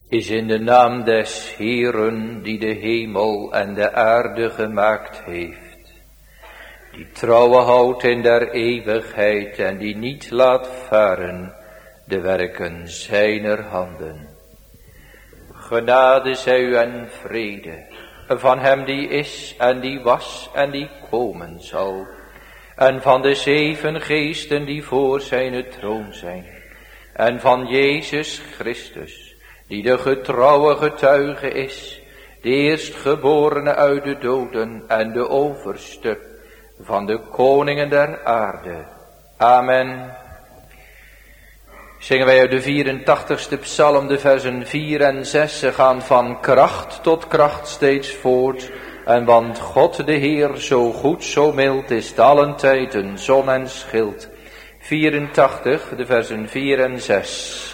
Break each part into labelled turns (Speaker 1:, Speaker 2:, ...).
Speaker 1: is in de naam des Heeren die de hemel en de aarde gemaakt heeft, die trouwe houdt in der eeuwigheid en die niet laat varen de werken zijner handen. Genade zij u en vrede van hem die is en die was en die komen zal, en van de 7 geesten die voor zijn troon zijn, en van Jezus Christus, die de getrouwe getuige is, de eerstgeborene uit de doden en de overste van de koningen der aarde. Amen. Zingen wij uit de 84ste psalm, de versen 4 en 6. Ze gaan van kracht tot kracht steeds voort. En want God de Heer zo goed, zo mild is allen tijden zon en schild. 84, de versen 4 en 6.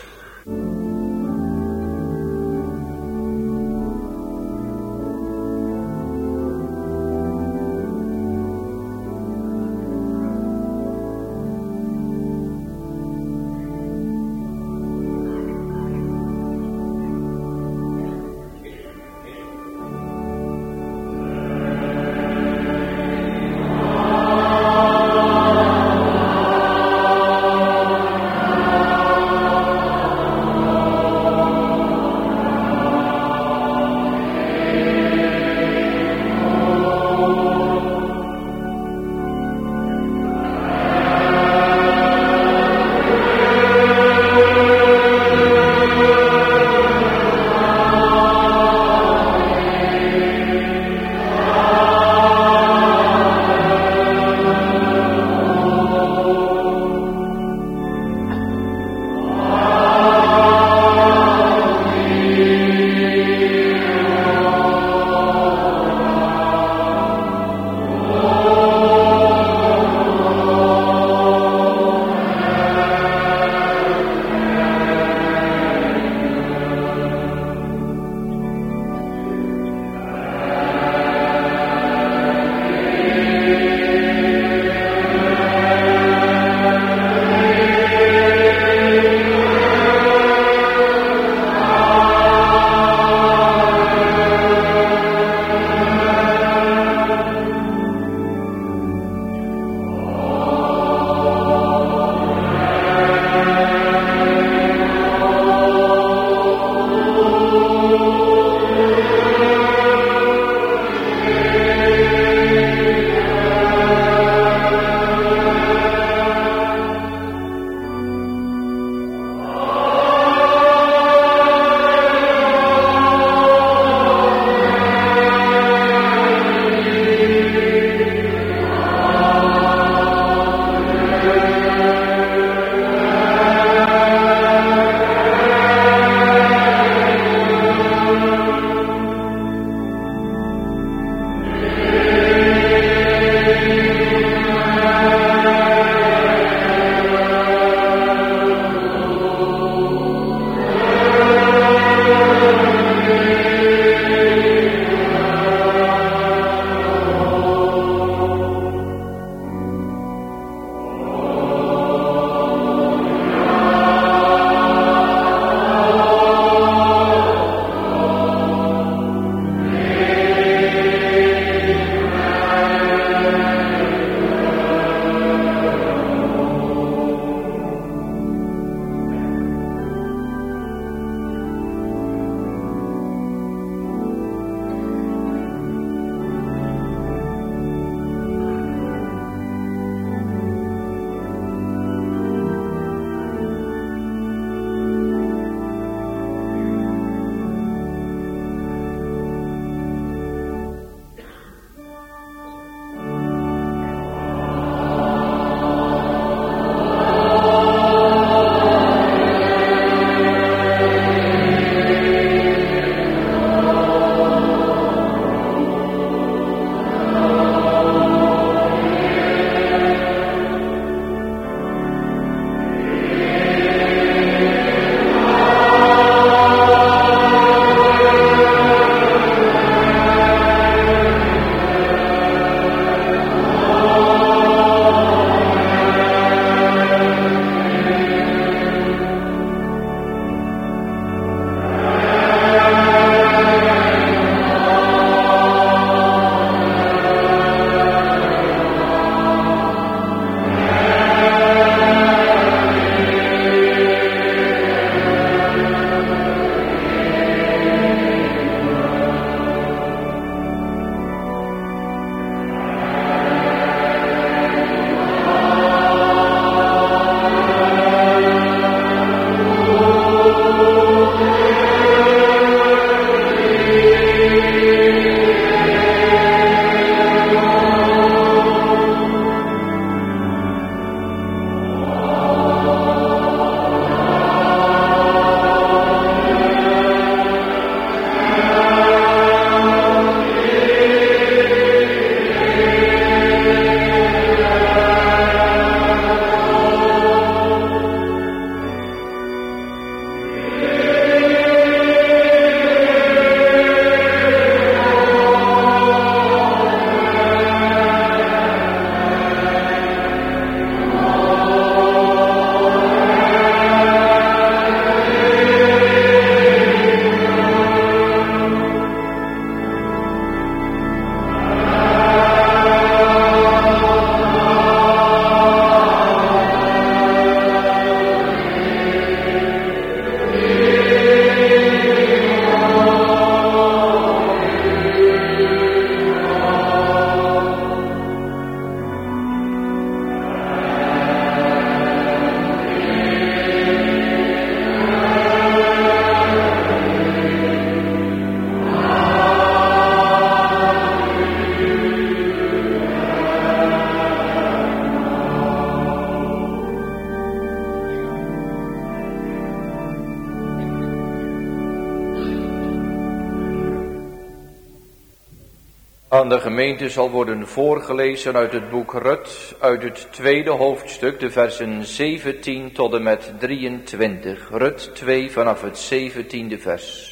Speaker 1: Aan de gemeente zal worden voorgelezen uit het boek Rut, uit het 2e hoofdstuk, de versen 17 tot en met 23. Rut 2 vanaf het 17e vers.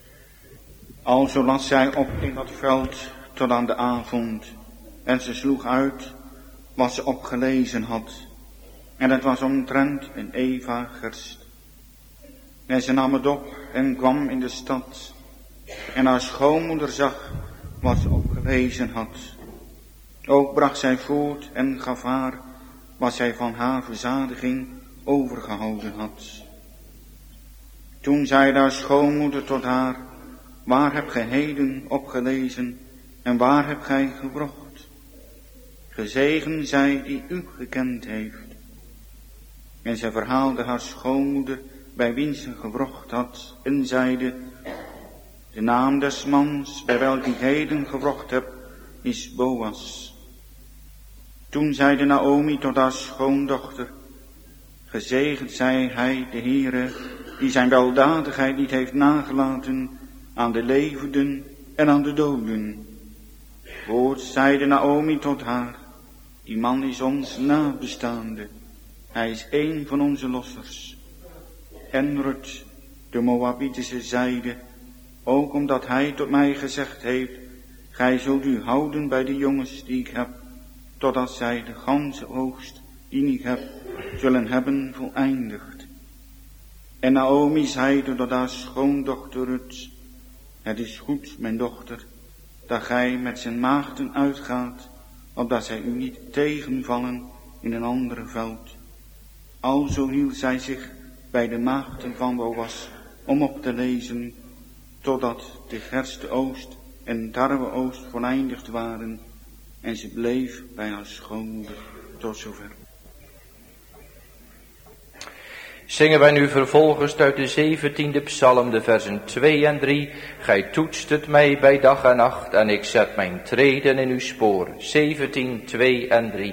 Speaker 2: Alzo las zij op in dat veld tot aan de avond, en ze sloeg uit wat ze opgelezen had. En het was omtrent een eva gerst. En ze nam het op en kwam in de stad, en haar schoonmoeder zag wat ze opgelezen had. Ook bracht zij voort en gaf haar wat zij van haar verzadiging overgehouden had. Toen zei haar schoonmoeder tot haar: waar hebt gij heden opgelezen en waar hebt gij gewrocht? Gezegend zij die u gekend heeft. En zij verhaalde haar schoonmoeder bij wien ze gewrocht had en zeide: de naam des mans bij welke ik heden gewrocht heb is Boas. Toen zeide Naomi tot haar schoondochter: gezegend zij hij de Heere, die zijn weldadigheid niet heeft nagelaten aan de levenden en aan de doden. Voorts zeide Naomi tot haar: die man is ons nabestaande, hij is een van onze lossers. En Rut, de Moabitische, zeide: ook omdat hij tot mij gezegd heeft: gij zult u houden bij de jongens die ik heb, totdat zij de ganse oogst die ik heb zullen hebben voleindigd. En Naomi zeide tot haar schoondochter Rut: het is goed, mijn dochter, dat gij met zijn maagden uitgaat, opdat zij u niet tegenvallen in een andere veld. Alzo hield zij zich bij de maagden van Boas om op te lezen, totdat de gersteoogst en tarweoogst voleindigd waren, en ze bleef bij haar schoonmoeder tot zover.
Speaker 1: Zingen wij nu vervolgens uit de 17e psalm, de versen 2 en 3. Gij toetst het mij bij dag en nacht, en ik zet mijn treden in uw spoor. 17, 2 en 3.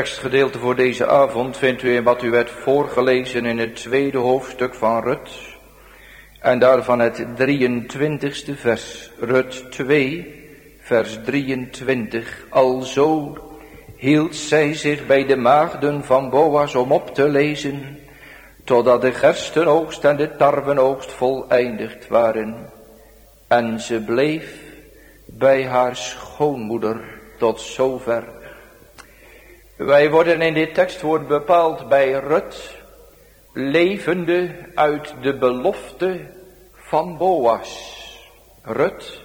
Speaker 1: tekstgedeelte voor deze avond vindt u in wat u werd voorgelezen in het 2e hoofdstuk van Rut. En daarvan het 23e vers. Rut 2, vers 23. Alzo hield zij zich bij de maagden van Boas om op te lezen, totdat de gerstenoogst en de tarwenoogst voleindigd waren. En ze bleef bij haar schoonmoeder tot zover. Wij worden in dit tekstwoord bepaald bij Rut, levende uit de belofte van Boas. Rut,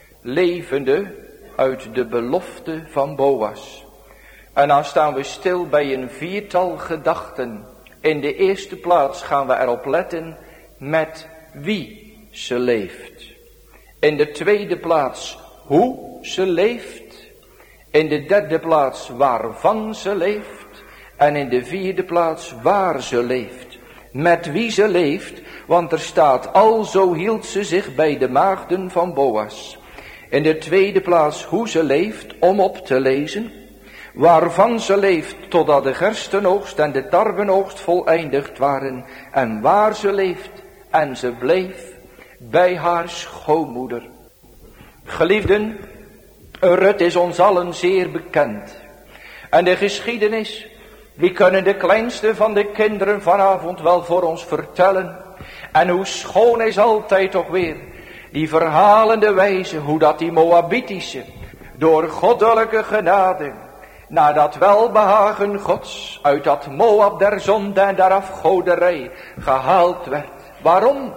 Speaker 1: levende uit de belofte van Boas. En dan staan we stil bij een 4-tal gedachten. In de eerste plaats gaan we erop letten met wie ze leeft. In de tweede plaats hoe ze leeft. In de derde plaats waarvan ze leeft. En in de vierde plaats waar ze leeft. Met wie ze leeft, want er staat alzo hield ze zich bij de maagden van Boas. In de tweede plaats hoe ze leeft, om op te lezen. Waarvan ze leeft, totdat de gerstenoogst en de tarwenoogst voleindigd waren. En waar ze leeft, en ze bleef bij haar schoonmoeder. Geliefden, Rut is ons allen zeer bekend. En de geschiedenis, die kunnen de kleinste van de kinderen vanavond wel voor ons vertellen. En hoe schoon is altijd toch weer die verhalende wijze, hoe dat die Moabitische, door goddelijke genade, naar dat welbehagen Gods, uit dat Moab der zonde en der afgoderij gehaald werd. Waarom?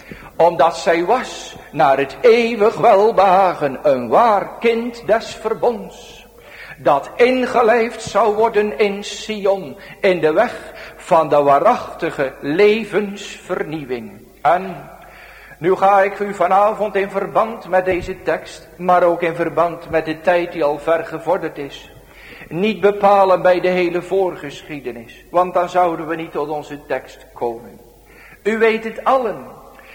Speaker 1: Omdat zij was naar het eeuwig welbehagen een waar kind des verbonds, dat ingelijfd zou worden in Sion, in de weg van de waarachtige levensvernieuwing. En nu ga ik u vanavond in verband met deze tekst, maar ook in verband met de tijd die al ver gevorderd is, niet bepalen bij de hele voorgeschiedenis, want dan zouden we niet tot onze tekst komen. U weet het allen.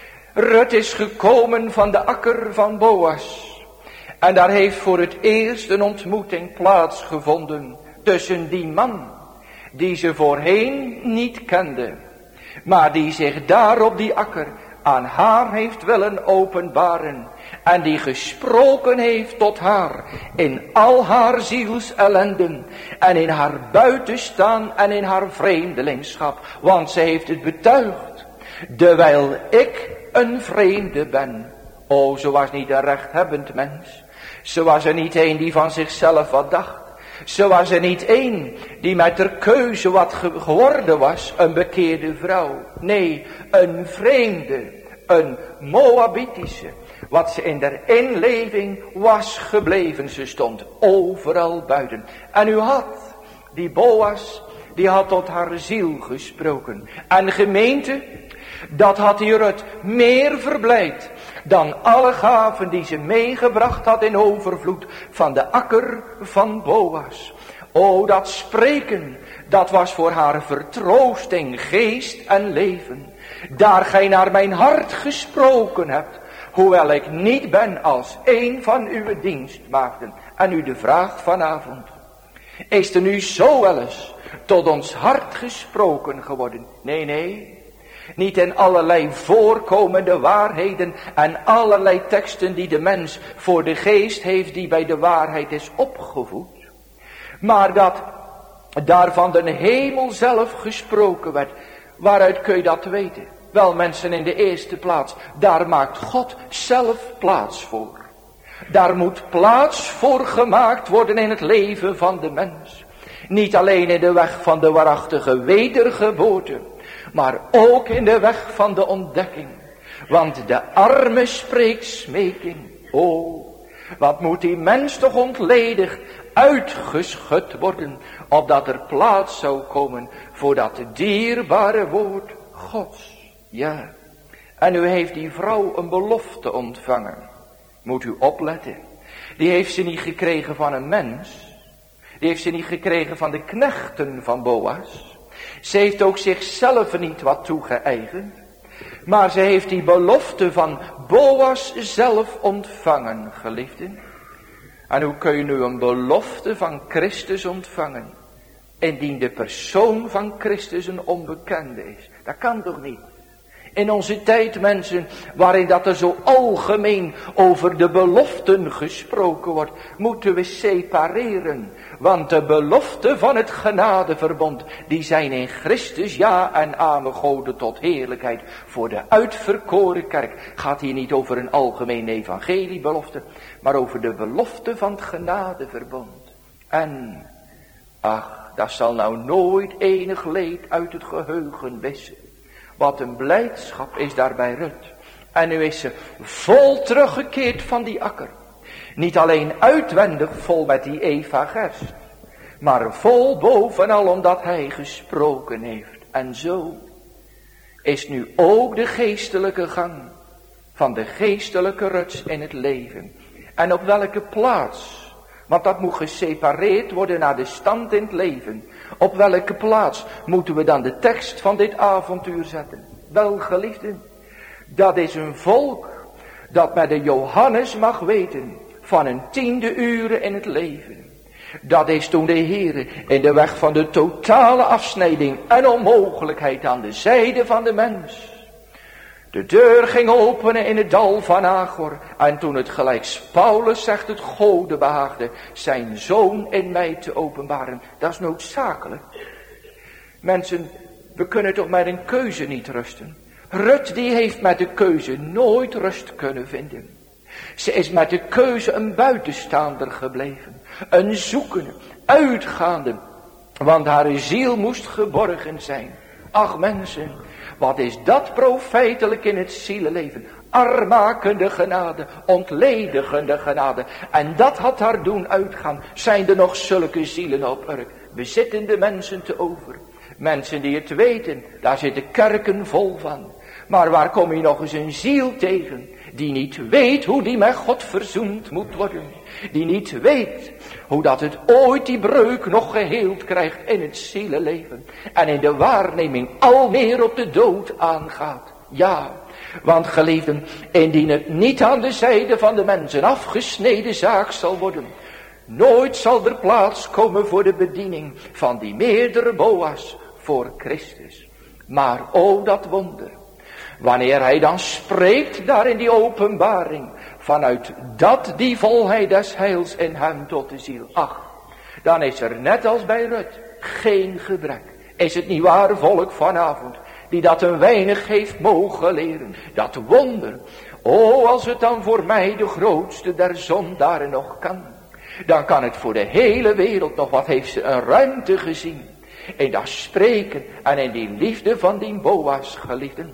Speaker 1: Rut is gekomen van de akker van Boas. En daar heeft voor het eerst een ontmoeting plaatsgevonden tussen die man die ze voorheen niet kende, maar die zich daar op die akker aan haar heeft willen openbaren en die gesproken heeft tot haar in al haar zielsellenden en in haar buitenstaan en in haar vreemdelingschap, want ze heeft het betuigd, dewijl ik een vreemde ben. O, ze was niet een rechthebbend mens. Ze was er niet een die van zichzelf wat dacht. Ze was er niet een die met haar keuze wat geworden was, een bekeerde vrouw. Nee, een vreemde, een Moabitische. Wat ze in der inleving was gebleven. Ze stond overal buiten. En u had die Boas, die had tot haar ziel gesproken. En gemeente, dat had die Rut meer verblijd dan alle gaven die ze meegebracht had in overvloed van de akker van Boas. O, dat spreken, dat was voor haar vertroosting, geest en leven. Daar gij naar mijn hart gesproken hebt, hoewel ik niet ben als een van uw dienstmaagden. En u de vraag vanavond, is er nu zo wel eens tot ons hart gesproken geworden? Nee. Niet in allerlei voorkomende waarheden en allerlei teksten die de mens voor de geest heeft die bij de waarheid is opgevoed. Maar dat daarvan de hemel zelf gesproken werd. Waaruit kun je dat weten? Wel mensen, in de eerste plaats, daar maakt God zelf plaats voor. Daar moet plaats voor gemaakt worden in het leven van de mens. Niet alleen in de weg van de waarachtige wedergeboorte, maar ook in de weg van de ontdekking. Want de arme spreekt smeking. O, wat moet die mens toch ontledigd, uitgeschud worden, opdat er plaats zou komen voor dat dierbare woord Gods. Ja, en u heeft die vrouw een belofte ontvangen. Moet u opletten. Die heeft ze niet gekregen van een mens. Die heeft ze niet gekregen van de knechten van Boas. Ze heeft ook zichzelf niet wat toegeëigend. Maar ze heeft die belofte van Boas zelf ontvangen, geliefden. En hoe kun je nu een belofte van Christus ontvangen? indien de persoon van Christus een onbekende is. Dat kan toch niet? In onze tijd, mensen, waarin dat er zo algemeen over de beloften gesproken wordt, moeten we separeren. Want de beloften van het genadeverbond, die zijn in Christus ja en amen goden tot heerlijkheid voor de uitverkoren kerk. Gaat hier niet over een algemeen evangeliebelofte, maar over de belofte van het genadeverbond. En, ach, dat zal nou nooit enig leed uit het geheugen wissen. Wat een blijdschap is daar bij Rut. En nu is ze vol teruggekeerd van die akker. Niet alleen uitwendig vol met die Eva-gerst, maar vol bovenal omdat hij gesproken heeft. En zo is nu ook de geestelijke gang van de geestelijke Ruts in het leven. En op welke plaats? Want dat moet gesepareerd worden naar de stand in het leven. Op welke plaats moeten we dan de tekst van dit avontuur zetten? Wel, geliefden, dat is een volk dat met de Johannes mag weten van een 10e uren in het leven. Dat is toen de Heere in de weg van de totale afsnijding en onmogelijkheid aan de zijde van de mens de deur ging openen in het dal van Agor. En toen het gelijk Paulus zegt, het Gode behaagde zijn zoon in mij te openbaren. Dat is noodzakelijk. Mensen, we kunnen toch met een keuze niet rusten. Rut die heeft met de keuze nooit rust kunnen vinden. Ze is met de keuze een buitenstaander gebleven. Een zoekende, uitgaande. Want haar ziel moest geborgen zijn. Ach mensen, wat is dat profijtelijk in het zielenleven. Armakende genade, ontledigende genade. En dat had haar doen uitgaan. Zijn er nog zulke zielen op Urk? Bezittende mensen te over. Mensen die het weten, daar zitten kerken vol van. Maar waar kom je nog eens een ziel tegen, die niet weet hoe die met God verzoend moet worden. Die niet weet hoe dat het ooit die breuk nog geheeld krijgt in het zielenleven. En in de waarneming al meer op de dood aangaat. Ja, want geliefden, indien het niet aan de zijde van de mensen afgesneden zaak zal worden, nooit zal er plaats komen voor de bediening van die meerdere Boas voor Christus. Maar o dat wonder, wanneer hij dan spreekt daar in die openbaring, vanuit dat die volheid des heils in hem tot de ziel. Ach, dan is er net als bij Rut geen gebrek. Is het niet waar, volk vanavond, die dat een weinig heeft mogen leren. Dat wonder, o als het dan voor mij de grootste der zondaren nog kan, dan kan het voor de hele wereld nog, wat heeft ze een ruimte gezien in dat spreken en in die liefde van die Boas, geliefden.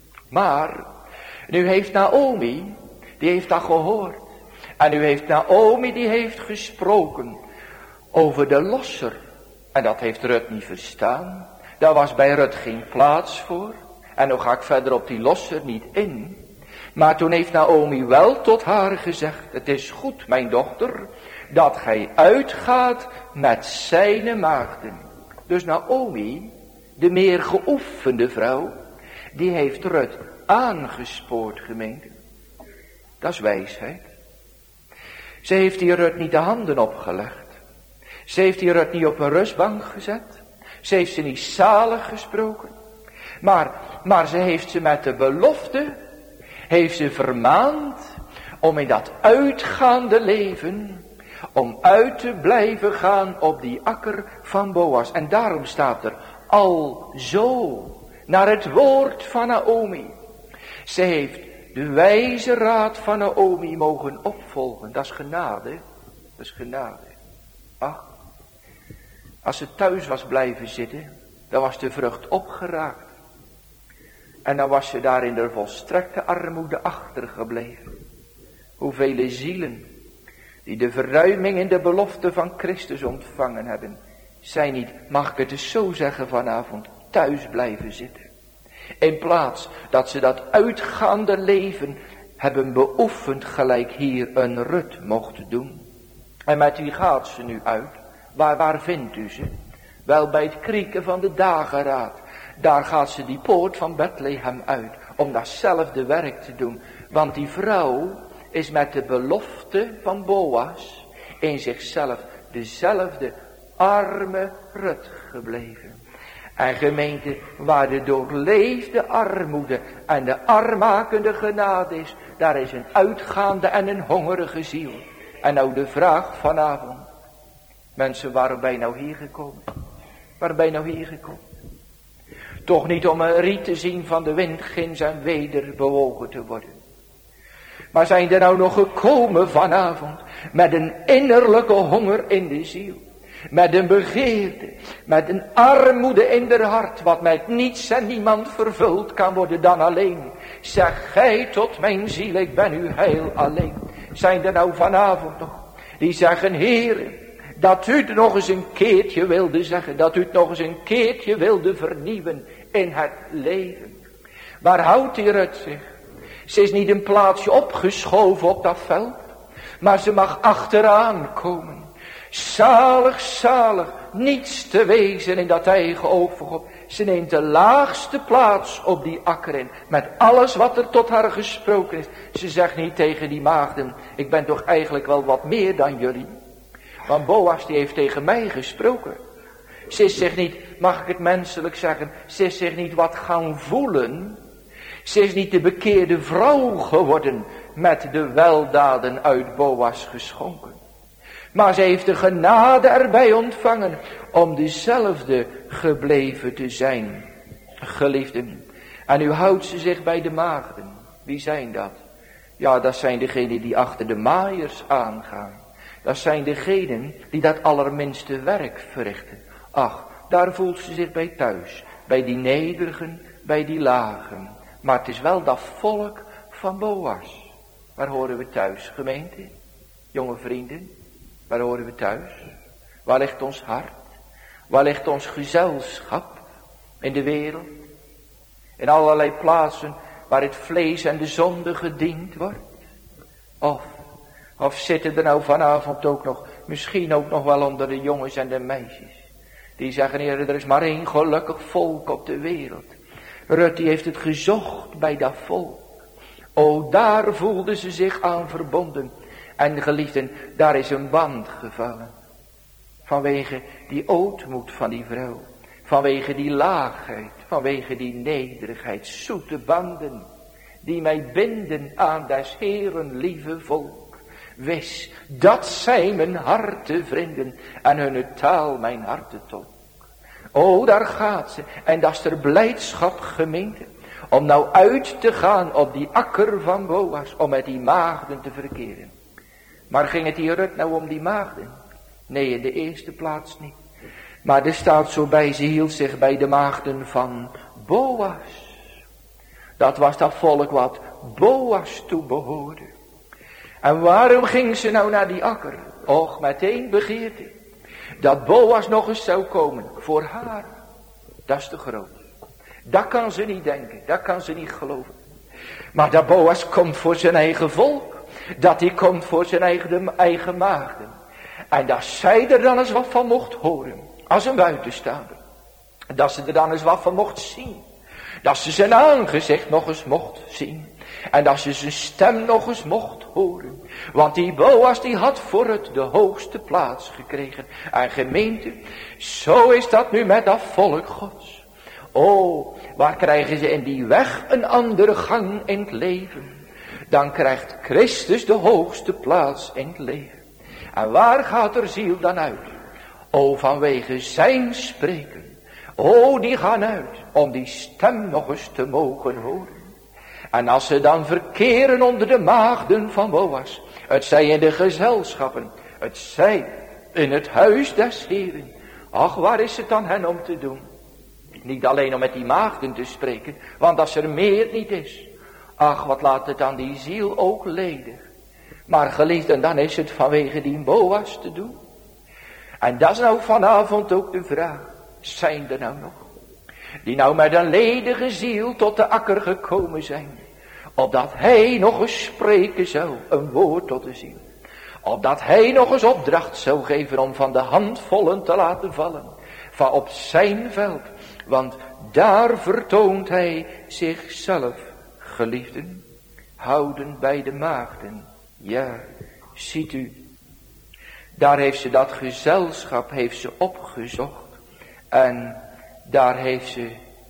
Speaker 1: Maar nu heeft Naomi, die heeft dat gehoord. En nu heeft Naomi, die heeft gesproken over de losser. En dat heeft Rut niet verstaan. Daar was bij Rut geen plaats voor. En nu ga ik verder op die losser niet in. Maar toen heeft Naomi wel tot haar gezegd, het is goed, mijn dochter, dat gij uitgaat met zijne maagden. Dus Naomi, de meer geoefende vrouw, die heeft Rut aangespoord, gemeente. Dat is wijsheid. Ze heeft die Rut niet de handen opgelegd. Ze heeft die Rut niet op een rustbank gezet. Ze heeft ze niet zalig gesproken. Maar ze heeft ze met de belofte, heeft ze vermaand om in dat uitgaande leven, om uit te blijven gaan op die akker van Boas. En daarom staat er al zo naar het woord van Naomi. Ze heeft de wijze raad van Naomi mogen opvolgen. Dat is genade. Dat is genade. Ach, als ze thuis was blijven zitten, dan was de vrucht opgeraakt. En dan was ze daar in de volstrekte armoede achtergebleven. Hoeveel zielen die de verruiming in de belofte van Christus ontvangen hebben, zijn niet, mag ik het eens zo zeggen vanavond, thuis blijven zitten. In plaats dat ze dat uitgaande leven hebben beoefend, gelijk hier een Rut mocht doen. En met wie gaat ze nu uit? Waar vindt u ze? Wel bij het krieken van de dageraad. Daar gaat ze die poort van Bethlehem uit, om datzelfde werk te doen. Want die vrouw is met de belofte van Boas in zichzelf dezelfde arme Rut gebleven. En gemeente, waar de doorleefde armoede en de armakende genade is, daar is een uitgaande en een hongerige ziel. En nou de vraag vanavond. Mensen, waarom ben je nou hier gekomen? Waarom ben je nou hier gekomen? Toch niet om een riet te zien van de wind ginds en weder bewogen te worden. Maar zijn er nou nog gekomen vanavond met een innerlijke honger in de ziel. Met een begeerte, met een armoede in haar hart, wat met niets en niemand vervuld kan worden dan alleen. Zeg gij tot mijn ziel, ik ben uw heil alleen. Zijn er nou vanavond nog die zeggen, Heere, dat u het nog eens een keertje wilde zeggen, dat u het nog eens een keertje wilde vernieuwen in het leven. Waar houdt die Rut zich? Ze is niet een plaatsje opgeschoven op dat veld, maar ze mag achteraan komen. Zalig, zalig, niets te wezen in dat eigen oog voor God. Ze neemt de laagste plaats op die akker in, met alles wat er tot haar gesproken is. Ze zegt niet tegen die maagden, ik ben toch eigenlijk wel wat meer dan jullie. Want Boas die heeft tegen mij gesproken. Ze is zich niet, mag ik het menselijk zeggen, ze is zich niet wat gaan voelen. Ze is niet de bekeerde vrouw geworden met de weldaden uit Boas geschonken. Maar ze heeft de genade erbij ontvangen om dezelfde gebleven te zijn. Geliefden. En nu houdt ze zich bij de maagden. Wie zijn dat? Ja, dat zijn degenen die achter de maaiers aangaan. Dat zijn degenen die dat allerminste werk verrichten. Ach, daar voelt ze zich bij thuis. Bij die nederigen, bij die lagen. Maar het is wel dat volk van Boas. Waar horen we thuis, gemeente? Jonge vrienden. Waar horen we thuis? Waar ligt ons hart? Waar ligt ons gezelschap in de wereld? In allerlei plaatsen waar het vlees en de zonde gediend wordt? Of zitten er nou vanavond ook nog, misschien ook nog wel onder de jongens en de meisjes, die zeggen, Heer, er is maar één gelukkig volk op de wereld. Rut die heeft het gezocht bij dat volk. O, daar voelden ze zich aan verbonden. En geliefden, daar is een band gevallen. Vanwege die ootmoed van die vrouw. Vanwege die laagheid. Vanwege die nederigheid. Zoete banden. Die mij binden aan des Heeren lieve volk. Wis, dat zij mijn harte vrienden. En hunne taal mijn hartentolk. O, daar gaat ze. En dat is ter blijdschap gemeente. Om nou uit te gaan op die akker van Boas. Om met die maagden te verkeren. Maar ging het hier nou om die maagden? Nee, in de eerste plaats niet. Maar er staat zo bij, ze hield zich bij de maagden van Boas. Dat was dat volk wat Boas toebehoorde. En waarom ging ze nou naar die akker? Och, meteen begeerte. Dat Boas nog eens zou komen voor haar. Dat is te groot. Dat kan ze niet denken, dat kan ze niet geloven. Maar dat Boas komt voor zijn eigen volk. Dat hij komt voor zijn eigen maagden. En dat zij er dan eens wat van mocht horen. Als een buitenstaander. Dat ze er dan eens wat van mocht zien. Dat ze zijn aangezicht nog eens mocht zien. En dat ze zijn stem nog eens mocht horen. Want die Boas die had voor het de hoogste plaats gekregen. En gemeente, zo is dat nu met dat volk Gods. O, waar krijgen ze in die weg een andere gang in het leven? Dan krijgt Christus de hoogste plaats in het leven. En waar gaat er ziel dan uit? O, vanwege zijn spreken. O, die gaan uit om die stem nog eens te mogen horen. En als ze dan verkeren onder de maagden van Boas. Het zij in de gezelschappen. Het zij in het huis des Heeren. Ach, waar is het dan hen om te doen? Niet alleen om met die maagden te spreken. Want als er meer niet is. Ach, wat laat het dan die ziel ook ledig. Maar geliefden, dan is het vanwege die Boas te doen. En dat is nou vanavond ook de vraag. Zijn er nou nog? Die nou met een ledige ziel tot de akker gekomen zijn. Opdat hij nog eens spreken zou. Een woord tot de ziel. Opdat hij nog eens opdracht zou geven om van de handvollen te laten vallen. Van op zijn veld. Want daar vertoont hij zichzelf. Geliefden, houden bij de maagden. Ja, ziet u. Daar heeft ze dat gezelschap opgezocht. En daar heeft ze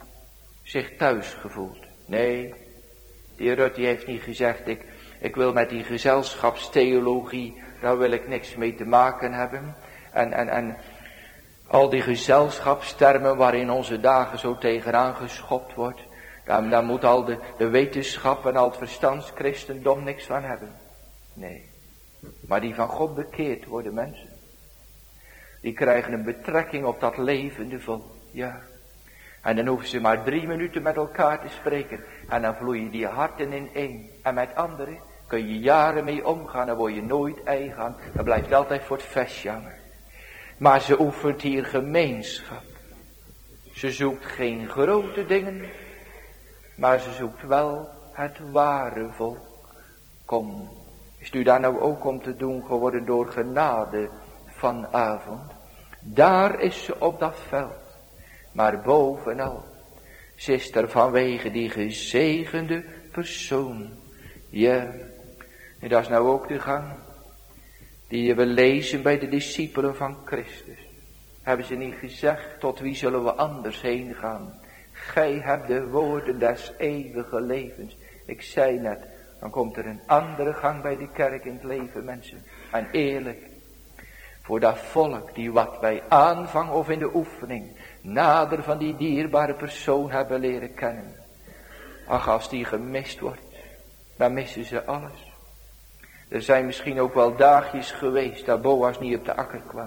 Speaker 1: zich thuis gevoeld. Nee, die Rut die heeft niet gezegd, ik wil met die gezelschapstheologie, daar wil ik niks mee te maken hebben. En al die gezelschapstermen waarin onze dagen zo tegenaan geschopt wordt. Daar moet al de wetenschap en al het verstandschristendom niks van hebben. Nee, maar die van God bekeerd worden mensen. Die krijgen een betrekking op dat levende volk. Ja. En dan hoeven ze maar 3 minuten met elkaar te spreken. En dan vloeien die harten in één. En met anderen kun je jaren mee omgaan. Dan word je nooit eigen. Dan blijft altijd voor het vestje hangen. Maar ze oefent hier gemeenschap. Ze zoekt geen grote dingen. Maar ze zoekt wel het ware volk. Kom, is u daar nou ook om te doen geworden door genade vanavond? Daar is ze op dat veld. Maar bovenal, ze is er vanwege die gezegende persoon. Ja, en dat is nou ook de gang die we lezen bij de discipelen van Christus. Hebben ze niet gezegd, tot wie zullen we anders heen gaan? Gij hebt de woorden des eeuwige levens. Ik zei net, dan komt er een andere gang bij de kerk in het leven, mensen. En eerlijk, voor dat volk die wat bij aanvang of in de oefening nader van die dierbare persoon hebben leren kennen. Ach, als die gemist wordt, dan missen ze alles. Er zijn misschien ook wel dagjes geweest dat Boas niet op de akker kwam.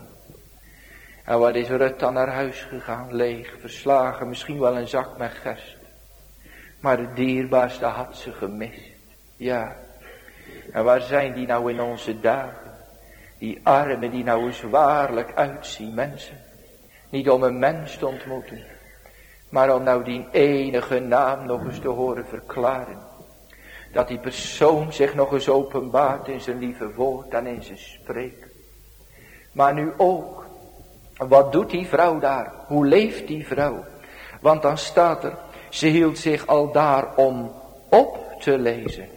Speaker 1: En wat is Rut dan naar huis gegaan, leeg, verslagen, misschien wel een zak met gerst. Maar het dierbaarste had ze gemist. Ja, en waar zijn die nou in onze dagen? Die armen die nou eens waarlijk uitzien, mensen. Niet om een mens te ontmoeten, maar om nou die enige naam nog eens te horen verklaren. Dat die persoon zich nog eens openbaart in zijn lieve woord en in zijn spreken. Maar nu ook, wat doet die vrouw daar? Hoe leeft die vrouw? Want dan staat er, ze hield zich al daar om op te lezen.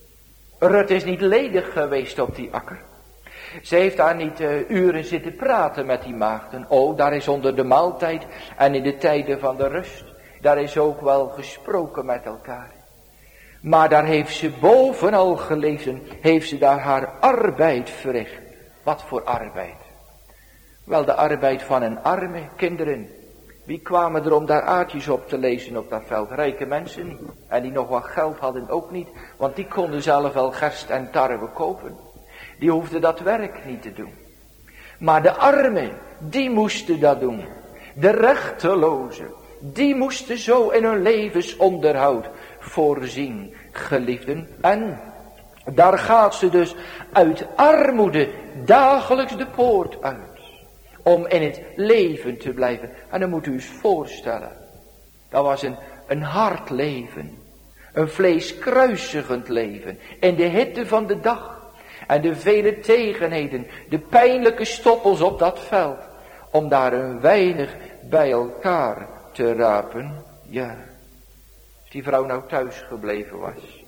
Speaker 1: Rut is niet ledig geweest op die akker. Ze heeft daar niet uren zitten praten met die maagden. Oh, daar is onder de maaltijd en in de tijden van de rust. Daar is ook wel gesproken met elkaar. Maar daar heeft ze bovenal gelezen. Heeft ze daar haar arbeid verricht. Wat voor arbeid? Wel, de arbeid van een arme, kinderen. Wie kwamen er om daar aardjes op te lezen op dat veld? Rijke mensen niet. En die nog wat geld hadden ook niet. Want die konden zelf wel gerst en tarwe kopen. Die hoefden dat werk niet te doen. Maar de armen, die moesten dat doen. De rechtelozen, die moesten zo in hun levensonderhoud voorzien, geliefden. En daar gaat ze dus uit armoede dagelijks de poort uit. Om in het leven te blijven. En dan moet u eens voorstellen. Dat was een hard leven. Een vleeskruisigend leven. In de hitte van de dag. En de vele tegenheden, de pijnlijke stoppels op dat veld. Om daar een weinig bij elkaar te rapen. Ja. Als die vrouw nou thuis gebleven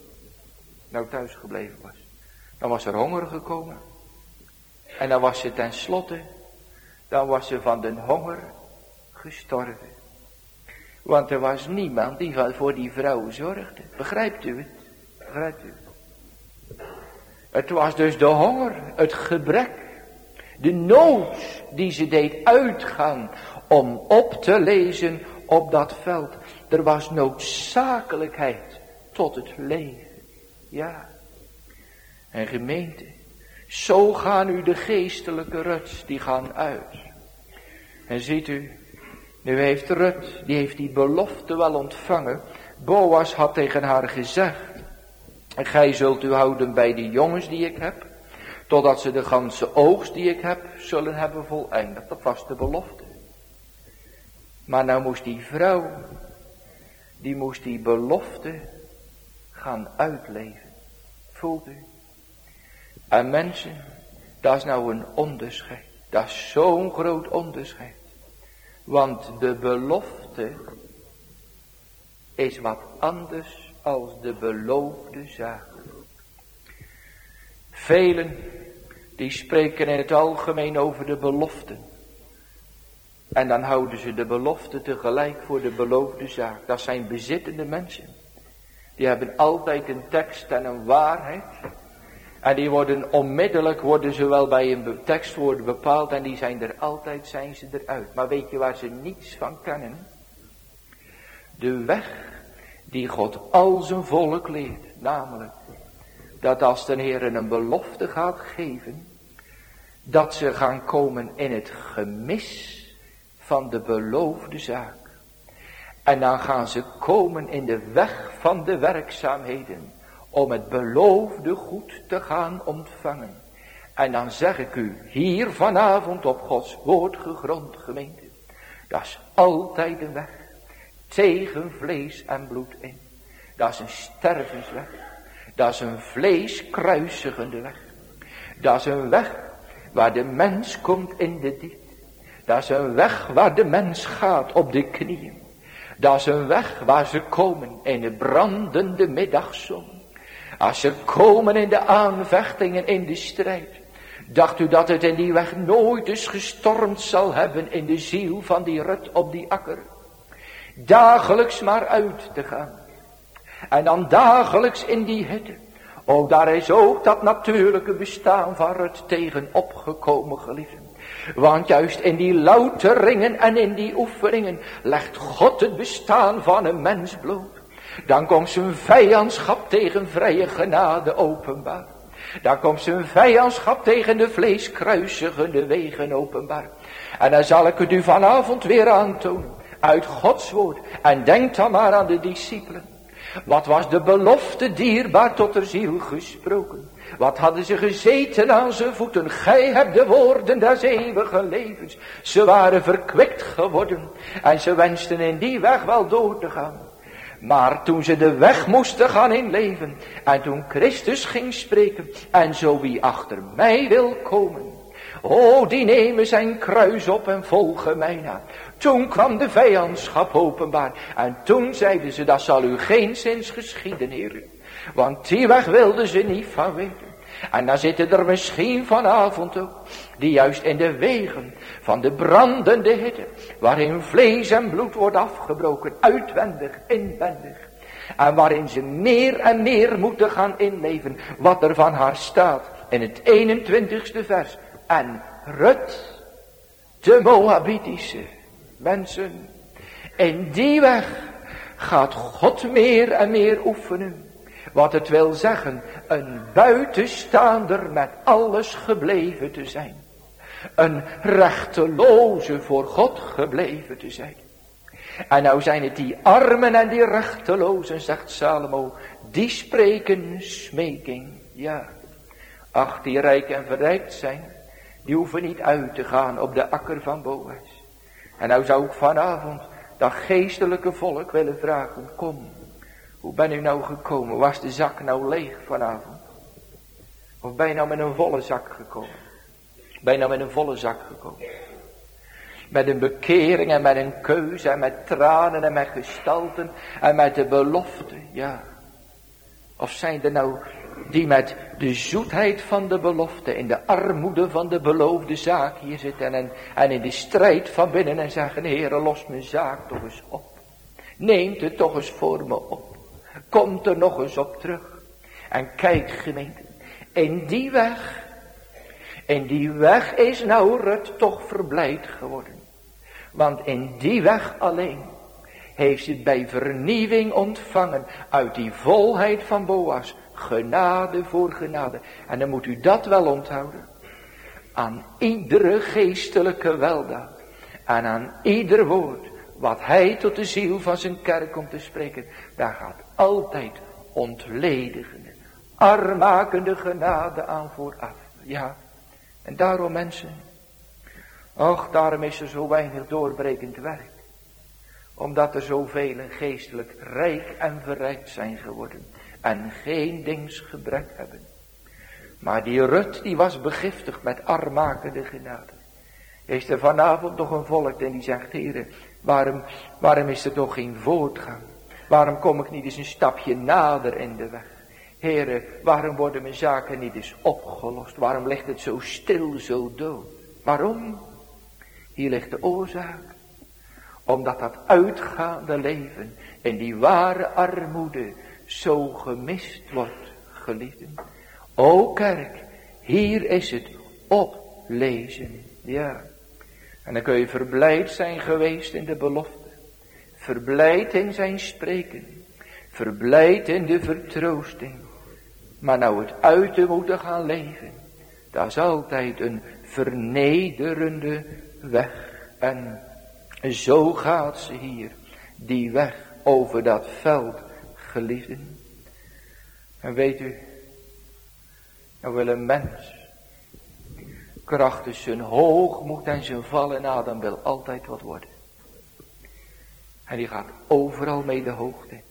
Speaker 1: was. Dan was er honger gekomen. En dan was ze tenslotte. Dan was ze van de honger gestorven. Want er was niemand die voor die vrouw zorgde. Begrijpt u het? Begrijpt u het? Het was dus de honger, het gebrek, de nood die ze deed uitgaan om op te lezen op dat veld. Er was noodzakelijkheid tot het leven. Ja. En gemeente, zo gaan u de geestelijke Ruts, die gaan uit. En ziet u, nu heeft Rut, die heeft die belofte wel ontvangen. Boas had tegen haar gezegd. En gij zult u houden bij de jongens die ik heb. Totdat ze de ganse oogst die ik heb zullen hebben voleindigd. Dat was de belofte. Maar nou moest die vrouw. Die moest die belofte gaan uitleven. Voelt u? En mensen. Dat is nou een onderscheid. Dat is zo'n groot onderscheid. Want de belofte is wat anders als de beloofde zaak. Velen die spreken in het algemeen over de beloften. En dan houden ze de belofte tegelijk voor de beloofde zaak. Dat zijn bezittende mensen. Die hebben altijd een tekst en een waarheid. En die worden onmiddellijk, worden ze wel bij een tekstwoord bepaald. En die zijn er altijd, zijn ze eruit. Maar weet je waar ze niets van kennen? De weg die God al zijn volk leert. Namelijk, dat als de Heer een belofte gaat geven, dat ze gaan komen in het gemis van de beloofde zaak. En dan gaan ze komen in de weg van de werkzaamheden, om het beloofde goed te gaan ontvangen. En dan zeg ik u, hier vanavond op Gods woord gegrond gemeente, dat is altijd een weg tegen vlees en bloed in. Dat is een stervensweg. Dat is een vleeskruisigende weg. Dat is een weg waar de mens komt in de diepte. Dat is een weg waar de mens gaat op de knieën. Dat is een weg waar ze komen in de brandende middagzon. Als ze komen in de aanvechtingen, in de strijd. Dacht u dat het in die weg nooit eens gestormd zal hebben in de ziel van die Rut op die akker? Dagelijks maar uit te gaan. En dan dagelijks in die hitte. Oh, daar is ook dat natuurlijke bestaan van Rut tegen opgekomen, geliefden. Want juist in die louteringen en in die oefeningen legt God het bestaan van een mens bloot. Dan komt zijn vijandschap tegen vrije genade openbaar. Dan komt zijn vijandschap tegen de vleeskruisigende wegen openbaar. En dan zal ik het u vanavond weer aantonen. Uit Gods woord. En denk dan maar aan de discipelen. Wat was de belofte dierbaar tot de ziel gesproken. Wat hadden ze gezeten aan zijn voeten. Gij hebt de woorden des eeuwige levens. Ze waren verkwikt geworden. En ze wensten in die weg wel door te gaan. Maar toen ze de weg moesten gaan inleven. En toen Christus ging spreken. En zo wie achter mij wil komen. O, die nemen zijn kruis op en volgen mij na. Toen kwam de vijandschap openbaar. En toen zeiden ze, dat zal u geenszins geschieden, Heer. Want die weg wilden ze niet van weten. En dan zitten er misschien vanavond ook, die juist in de wegen van de brandende hitte, waarin vlees en bloed wordt afgebroken, uitwendig, inwendig. En waarin ze meer en meer moeten gaan inleven, wat er van haar staat in het 21ste vers. En Rut, de Moabitische mensen, in die weg gaat God meer en meer oefenen. Wat het wil zeggen, een buitenstaander met alles gebleven te zijn. Een rechteloze voor God gebleven te zijn. En nou zijn het die armen en die rechtelozen, zegt Salomo, die spreken smeking. Ja, ach, die rijk en verrijkt zijn, die hoeven niet uit te gaan op de akker van Boas. En nou zou ik vanavond dat geestelijke volk willen vragen, kom, hoe ben u nou gekomen? Was de zak nou leeg vanavond? Of ben je nou met een volle zak gekomen? Ben je nou met een volle zak gekomen? Met een bekering en met een keuze en met tranen en met gestalten en met de belofte, ja. Of zijn er nou die met de zoetheid van de belofte, in de armoede van de beloofde zaak hier zitten en in de strijd van binnen en zeggen, Heere, los mijn zaak toch eens op. Neemt het toch eens voor me op. Komt er nog eens op terug. En kijk, gemeente, in die weg is nou Rut toch verblijd geworden. Want in die weg alleen heeft ze het bij vernieuwing ontvangen uit die volheid van Boas. Genade voor genade. En dan moet u dat wel onthouden. Aan iedere geestelijke weldaad. En aan ieder woord wat hij tot de ziel van zijn kerk komt te spreken. Daar gaat altijd ontledigende, armmakende genade aan vooraf. Ja, en daarom mensen. Och, daarom is er zo weinig doorbrekend werk. Omdat er zoveel geestelijk rijk en verrijkt zijn geworden. En geen dingsgebrek hebben. Maar die Rut, die was begiftigd met armmakende genade. Is er vanavond nog een volk en die zegt, Heere, waarom is er toch geen voortgang? Waarom kom ik niet eens een stapje nader in de weg? Heere, waarom worden mijn zaken niet eens opgelost? Waarom ligt het zo stil, zo dood? Waarom? Hier ligt de oorzaak. Omdat dat uitgaande leven in die ware armoede zo gemist wordt, geliefden. O kerk, hier is het oplezen. Ja. En dan kun je verblijd zijn geweest in de belofte. Verblijd in zijn spreken. Verblijd in de vertroosting. Maar nou het uit te moeten gaan leven. Dat is altijd een vernederende weg. En zo gaat ze hier. Die weg over dat veld, geliefden. En weet u. Nou wil een mens. Krachtens zijn hoogmoed en zijn vallen adem wil altijd wat worden. En die gaat overal mee de hoogte.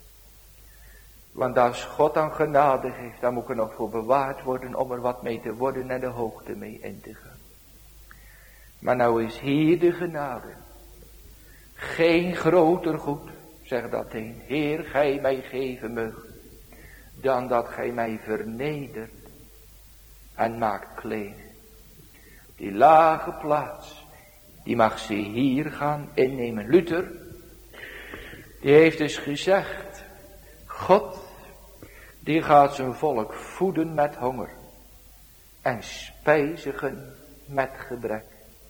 Speaker 1: Want als God aan genade geeft, dan moet ik er nog voor bewaard worden om er wat mee te worden en de hoogte mee in te gaan. Maar nou is hier de genade. Geen groter goed, zegt dat een. Heer, gij mij geven meugt, dan dat gij mij vernedert en maakt klein. Die lage plaats, die mag ze hier gaan innemen. Luther, die heeft dus gezegd, God, die gaat zijn volk voeden met honger en spijzigen met gebrek.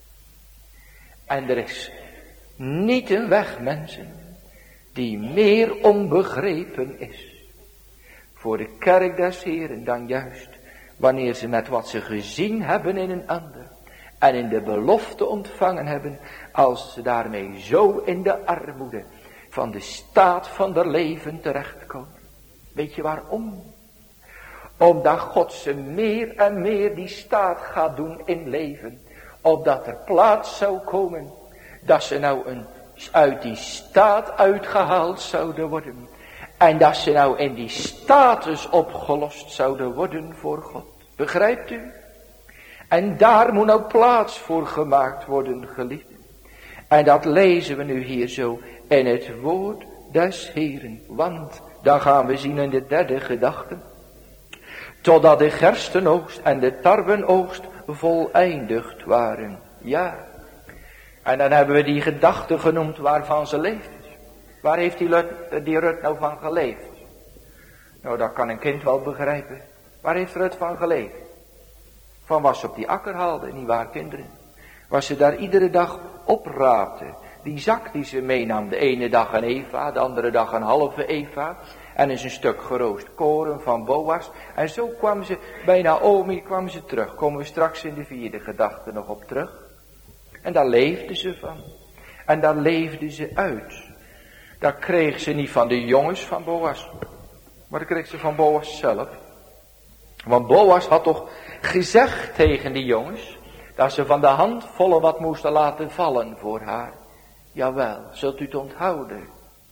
Speaker 1: En er is niet een weg, mensen, die meer onbegrepen is voor de kerk des Heren dan juist wanneer ze met wat ze gezien hebben in een ander en in de belofte ontvangen hebben, als ze daarmee zo in de armoede van de staat van der leven terechtkomen. Weet je waarom? Omdat God ze meer en meer die staat gaat doen in leven. Opdat er plaats zou komen dat ze nou uit die staat uitgehaald zouden worden. En dat ze nou in die status opgelost zouden worden voor God. Begrijpt u? En daar moet nou plaats voor gemaakt worden, geliefd. En dat lezen we nu hier zo in het woord des Heren. Want dan gaan we zien in de derde gedachte. Totdat de gerstenoogst en de tarwenoogst voleindigd waren. Ja. En dan hebben we die gedachte genoemd waarvan ze leeft. Waar heeft die Rut nou van geleefd? Nou, dat kan een kind wel begrijpen. Waar heeft Rut van geleefd? Van wat ze op die akker haalde, nietwaar kinderen? Wat ze daar iedere dag opraapte. Die zak die ze meenam, de ene dag een eva, de andere dag een halve eva. En eens een stuk geroost koren van Boas. En zo kwam ze, bij Naomi kwam ze terug. Komen we straks in de vierde gedachte nog op terug. En daar leefde ze van. En daar leefde ze uit. Dat kreeg ze niet van de jongens van Boas. Maar dat kreeg ze van Boas zelf. Want Boas had toch gezegd tegen die jongens. Dat ze van de handvolle wat moesten laten vallen voor haar. Jawel, zult u het onthouden.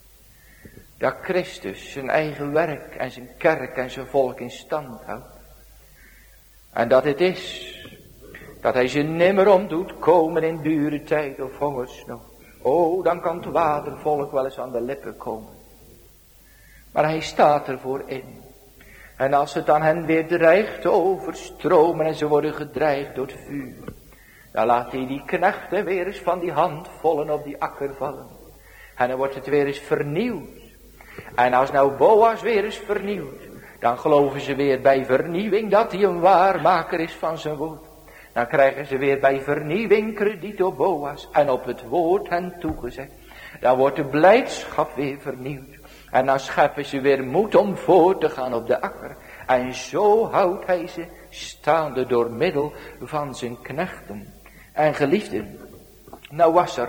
Speaker 1: Dat Christus zijn eigen werk en zijn kerk en zijn volk in stand houdt. En dat het is. Dat hij ze nimmer om doet komen in dure tijd of hongersnood. Oh, dan kan het watervolk wel eens aan de lippen komen. Maar hij staat ervoor in. En als het aan hen weer dreigt te overstromen en ze worden gedreigd door het vuur. Dan laat hij die knechten weer eens van die handvollen op die akker vallen. En dan wordt het weer eens vernieuwd. En als nou Boas weer eens vernieuwt. Dan geloven ze weer bij vernieuwing dat hij een waarmaker is van zijn woord. Dan krijgen ze weer bij vernieuwing krediet op Boas en op het woord hen toegezegd. Dan wordt de blijdschap weer vernieuwd. En dan scheppen ze weer moed om voor te gaan op de akker. En zo houdt hij ze staande door middel van zijn knechten. En geliefden, nou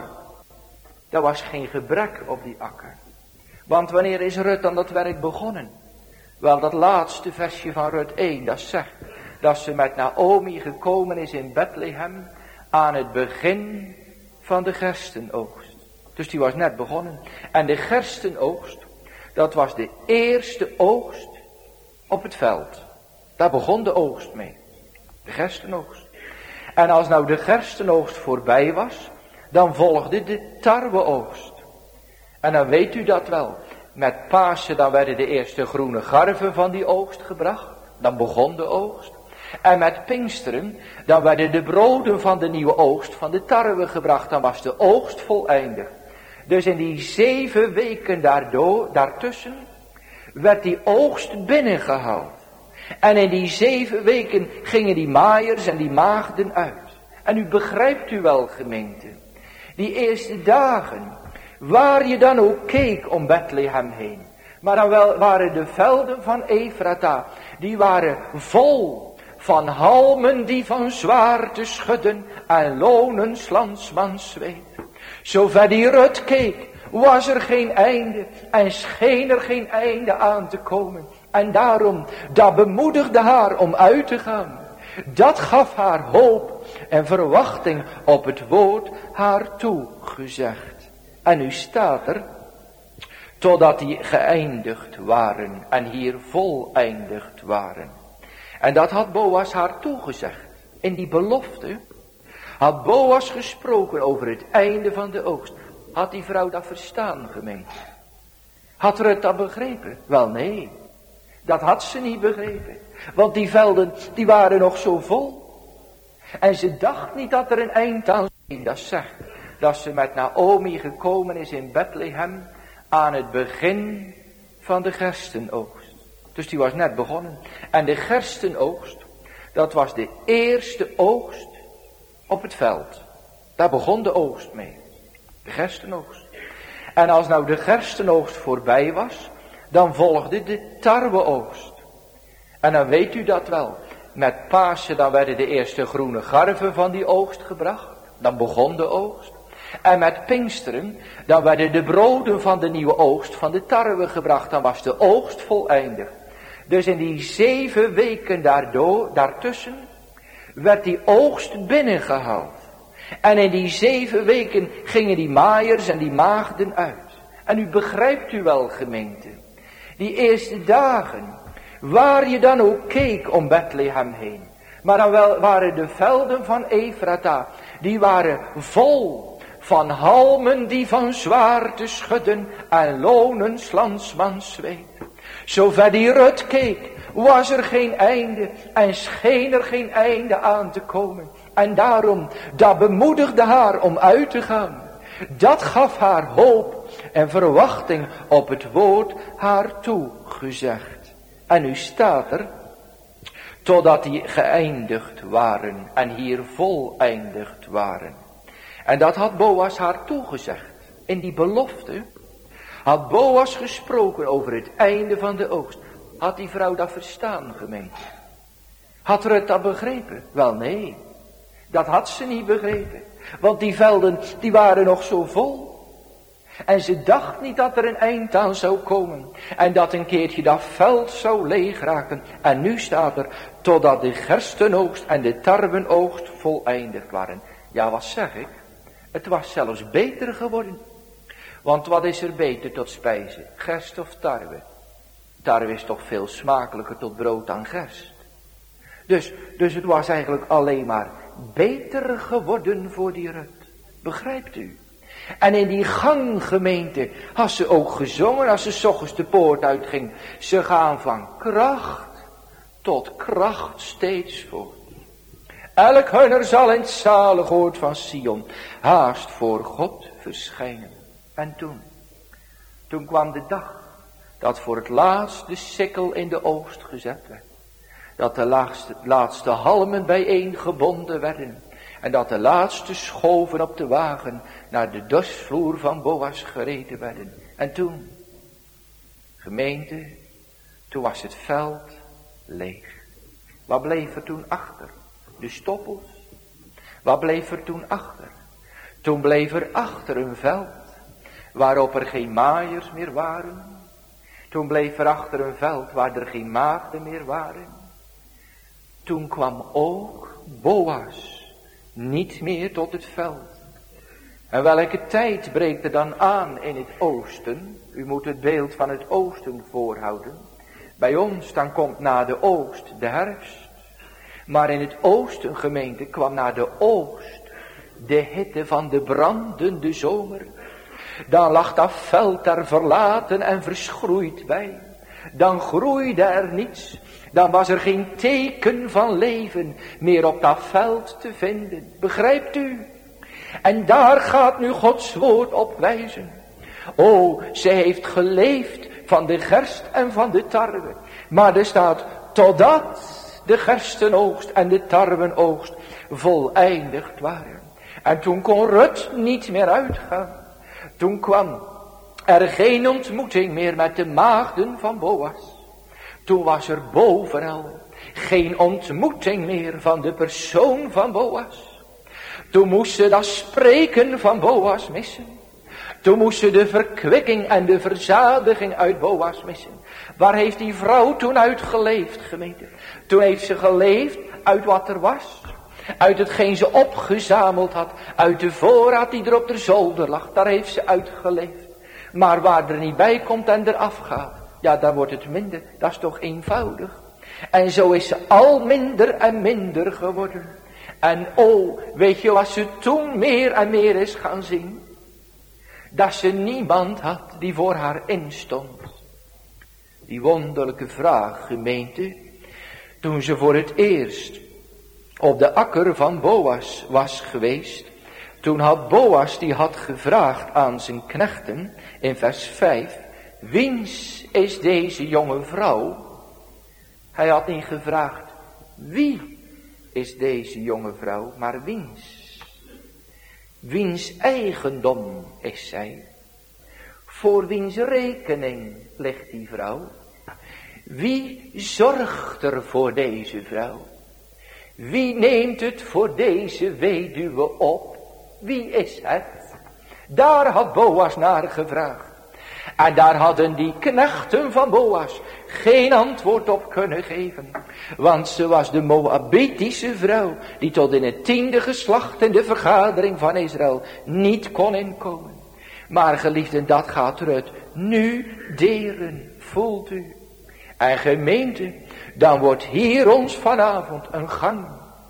Speaker 1: was geen gebrek op die akker. Want wanneer is Rut aan dat werk begonnen? Wel, dat laatste versje van Rut 1, dat zegt dat ze met Naomi gekomen is in Bethlehem aan het begin van de gerstenoogst. Dus die was net begonnen. En de gerstenoogst, dat was de eerste oogst op het veld. Daar begon de oogst mee. De gerstenoogst. En als nou de gerstenoogst voorbij was, dan volgde de tarweoogst. En dan weet u dat wel. Met Pasen dan werden de eerste groene garven van die oogst gebracht. Dan begon de oogst. En met Pinksteren dan werden de broden van de nieuwe oogst van de tarwe gebracht. Dan was de oogst voleindigd. Dus in die 7 weken daartussen werd die oogst binnengehaald. En in die 7 weken gingen die maaiers en die maagden uit. En u begrijpt u wel, gemeente. Die eerste dagen, waar je dan ook keek om Bethlehem heen. Maar dan wel waren de velden van Efrata, die waren vol van halmen die van zwaarte schudden en lonen 's landsmans zweet. Zover die Rut keek, was er geen einde en scheen er geen einde aan te komen. En daarom, dat bemoedigde haar om uit te gaan. Dat gaf haar hoop en verwachting op het woord haar toegezegd. En nu staat er, totdat die geëindigd waren en hier voleindigd waren. En dat had Boas haar toegezegd. In die belofte had Boas gesproken over het einde van de oogst. Had die vrouw dat verstaan, gemeente? Had Rut dat begrepen? Wel nee, dat had ze niet begrepen. Want die velden, die waren nog zo vol. En ze dacht niet dat er een eind aan zou. Dat zegt dat ze met Naomi gekomen is in Bethlehem aan het begin van de gerstenoogst. Dus die was net begonnen. En de gerstenoogst, dat was de eerste oogst op het veld. Daar begon de oogst mee. De gerstenoogst. En als nou de gerstenoogst voorbij was, dan volgde de tarweoogst. En dan weet u dat wel. Met Pasen dan werden de eerste groene garven van die oogst gebracht. Dan begon de oogst. En met Pinksteren, dan werden de broden van de nieuwe oogst van de tarwe gebracht. Dan was de oogst voleindigd. Dus in die 7 weken daartussen werd die oogst binnengehaald. En in die 7 weken gingen die maaiers en die maagden uit. En u begrijpt u wel, gemeente. Die eerste dagen, waar je dan ook keek om Bethlehem heen. Maar dan wel waren de velden van Efrata, die waren vol van halmen die van zwaarte schudden en lonen 's landsmans zweet. Zover die Rut keek, was er geen einde en scheen er geen einde aan te komen. En daarom, dat bemoedigde haar om uit te gaan. Dat gaf haar hoop en verwachting op het woord haar toegezegd. En nu staat er, totdat die geëindigd waren en hier voleindigd waren. En dat had Boas haar toegezegd. In die belofte had Boas gesproken over het einde van de oogst. Had die vrouw dat verstaan, gemeente? Had Rut dat begrepen? Wel nee, dat had ze niet begrepen. Want die velden, die waren nog zo vol. En ze dacht niet dat er een eind aan zou komen. En dat een keertje dat veld zou leeg raken. En nu staat er, totdat de gerstenoogst en de tarwenoogst voleindigd waren. Ja, wat zeg ik? Het was zelfs beter geworden. Want wat is er beter tot spijzen? Gerst of tarwe? Tarwe is toch veel smakelijker tot brood dan gerst. Dus het was eigenlijk alleen maar beter geworden voor die Rut. Begrijpt u? En in die ganggemeente had ze ook gezongen als ze 's ochtends de poort uitging. Ze gaan van kracht tot kracht steeds voort. Elk hunner zal in het zalig oord van Sion haast voor God verschijnen. En toen kwam de dag dat voor het laatst de sikkel in de oogst gezet werd. Dat de laatste halmen bijeen gebonden werden. En dat de laatste schoven op de wagen naar de dorsvloer van Boas gereden werden. En toen, gemeente, toen was het veld leeg. Wat bleef er toen achter? De stoppels. Wat bleef er toen achter? Toen bleef er achter een veld waarop er geen maaiers meer waren. Toen bleef er achter een veld waar er geen maagden meer waren. Toen kwam ook Boas niet meer tot het veld. En welke tijd breekt er dan aan in het oosten? U moet het beeld van het oosten voorhouden. Bij ons dan komt na de oogst de herfst. Maar in het oosten, gemeente, kwam na de oogst de hitte van de brandende zomer. Dan lag dat veld daar verlaten en verschroeid bij. Dan groeide er niets. Dan was er geen teken van leven meer op dat veld te vinden. Begrijpt u? En daar gaat nu Gods woord op wijzen. O, ze heeft geleefd van de gerst en van de tarwe. Maar er staat, totdat de gerstenoogst en de tarwenoogst voleindigd waren. En toen kon Rut niet meer uitgaan. Toen kwam er geen ontmoeting meer met de maagden van Boas. Toen was er bovenal geen ontmoeting meer van de persoon van Boas. Toen moest ze dat spreken van Boas missen. Toen moest ze de verkwikking en de verzadiging uit Boas missen. Waar heeft die vrouw toen uit geleefd, gemeente? Toen heeft ze geleefd uit wat er was. Uit hetgeen ze opgezameld had. Uit de voorraad die er op de zolder lag. Daar heeft ze uit geleefd. Maar waar er niet bij komt en eraf gaat. Ja, dan wordt het minder. Dat is toch eenvoudig. En zo is ze al minder en minder geworden. En oh, weet je wat ze toen meer en meer is gaan zien? Dat ze niemand had die voor haar instond. Die wonderlijke vraag, gemeente. Toen ze voor het eerst op de akker van Boas was geweest. Toen had Boas, die had gevraagd aan zijn knechten in vers 5. Wiens is deze jonge vrouw? Hij had niet gevraagd wie is deze jonge vrouw, maar wiens. Wiens eigendom is zij? Voor wiens rekening ligt die vrouw? Wie zorgt er voor deze vrouw? Wie neemt het voor deze weduwe op? Wie is het? Daar had Boas naar gevraagd. En daar hadden die knechten van Boas geen antwoord op kunnen geven. Want ze was de Moabitische vrouw die tot in het 10e geslacht in de vergadering van Israël niet kon inkomen. Maar geliefden, dat gaat Rut nu deren, voelt u. En gemeente, dan wordt hier ons vanavond een gang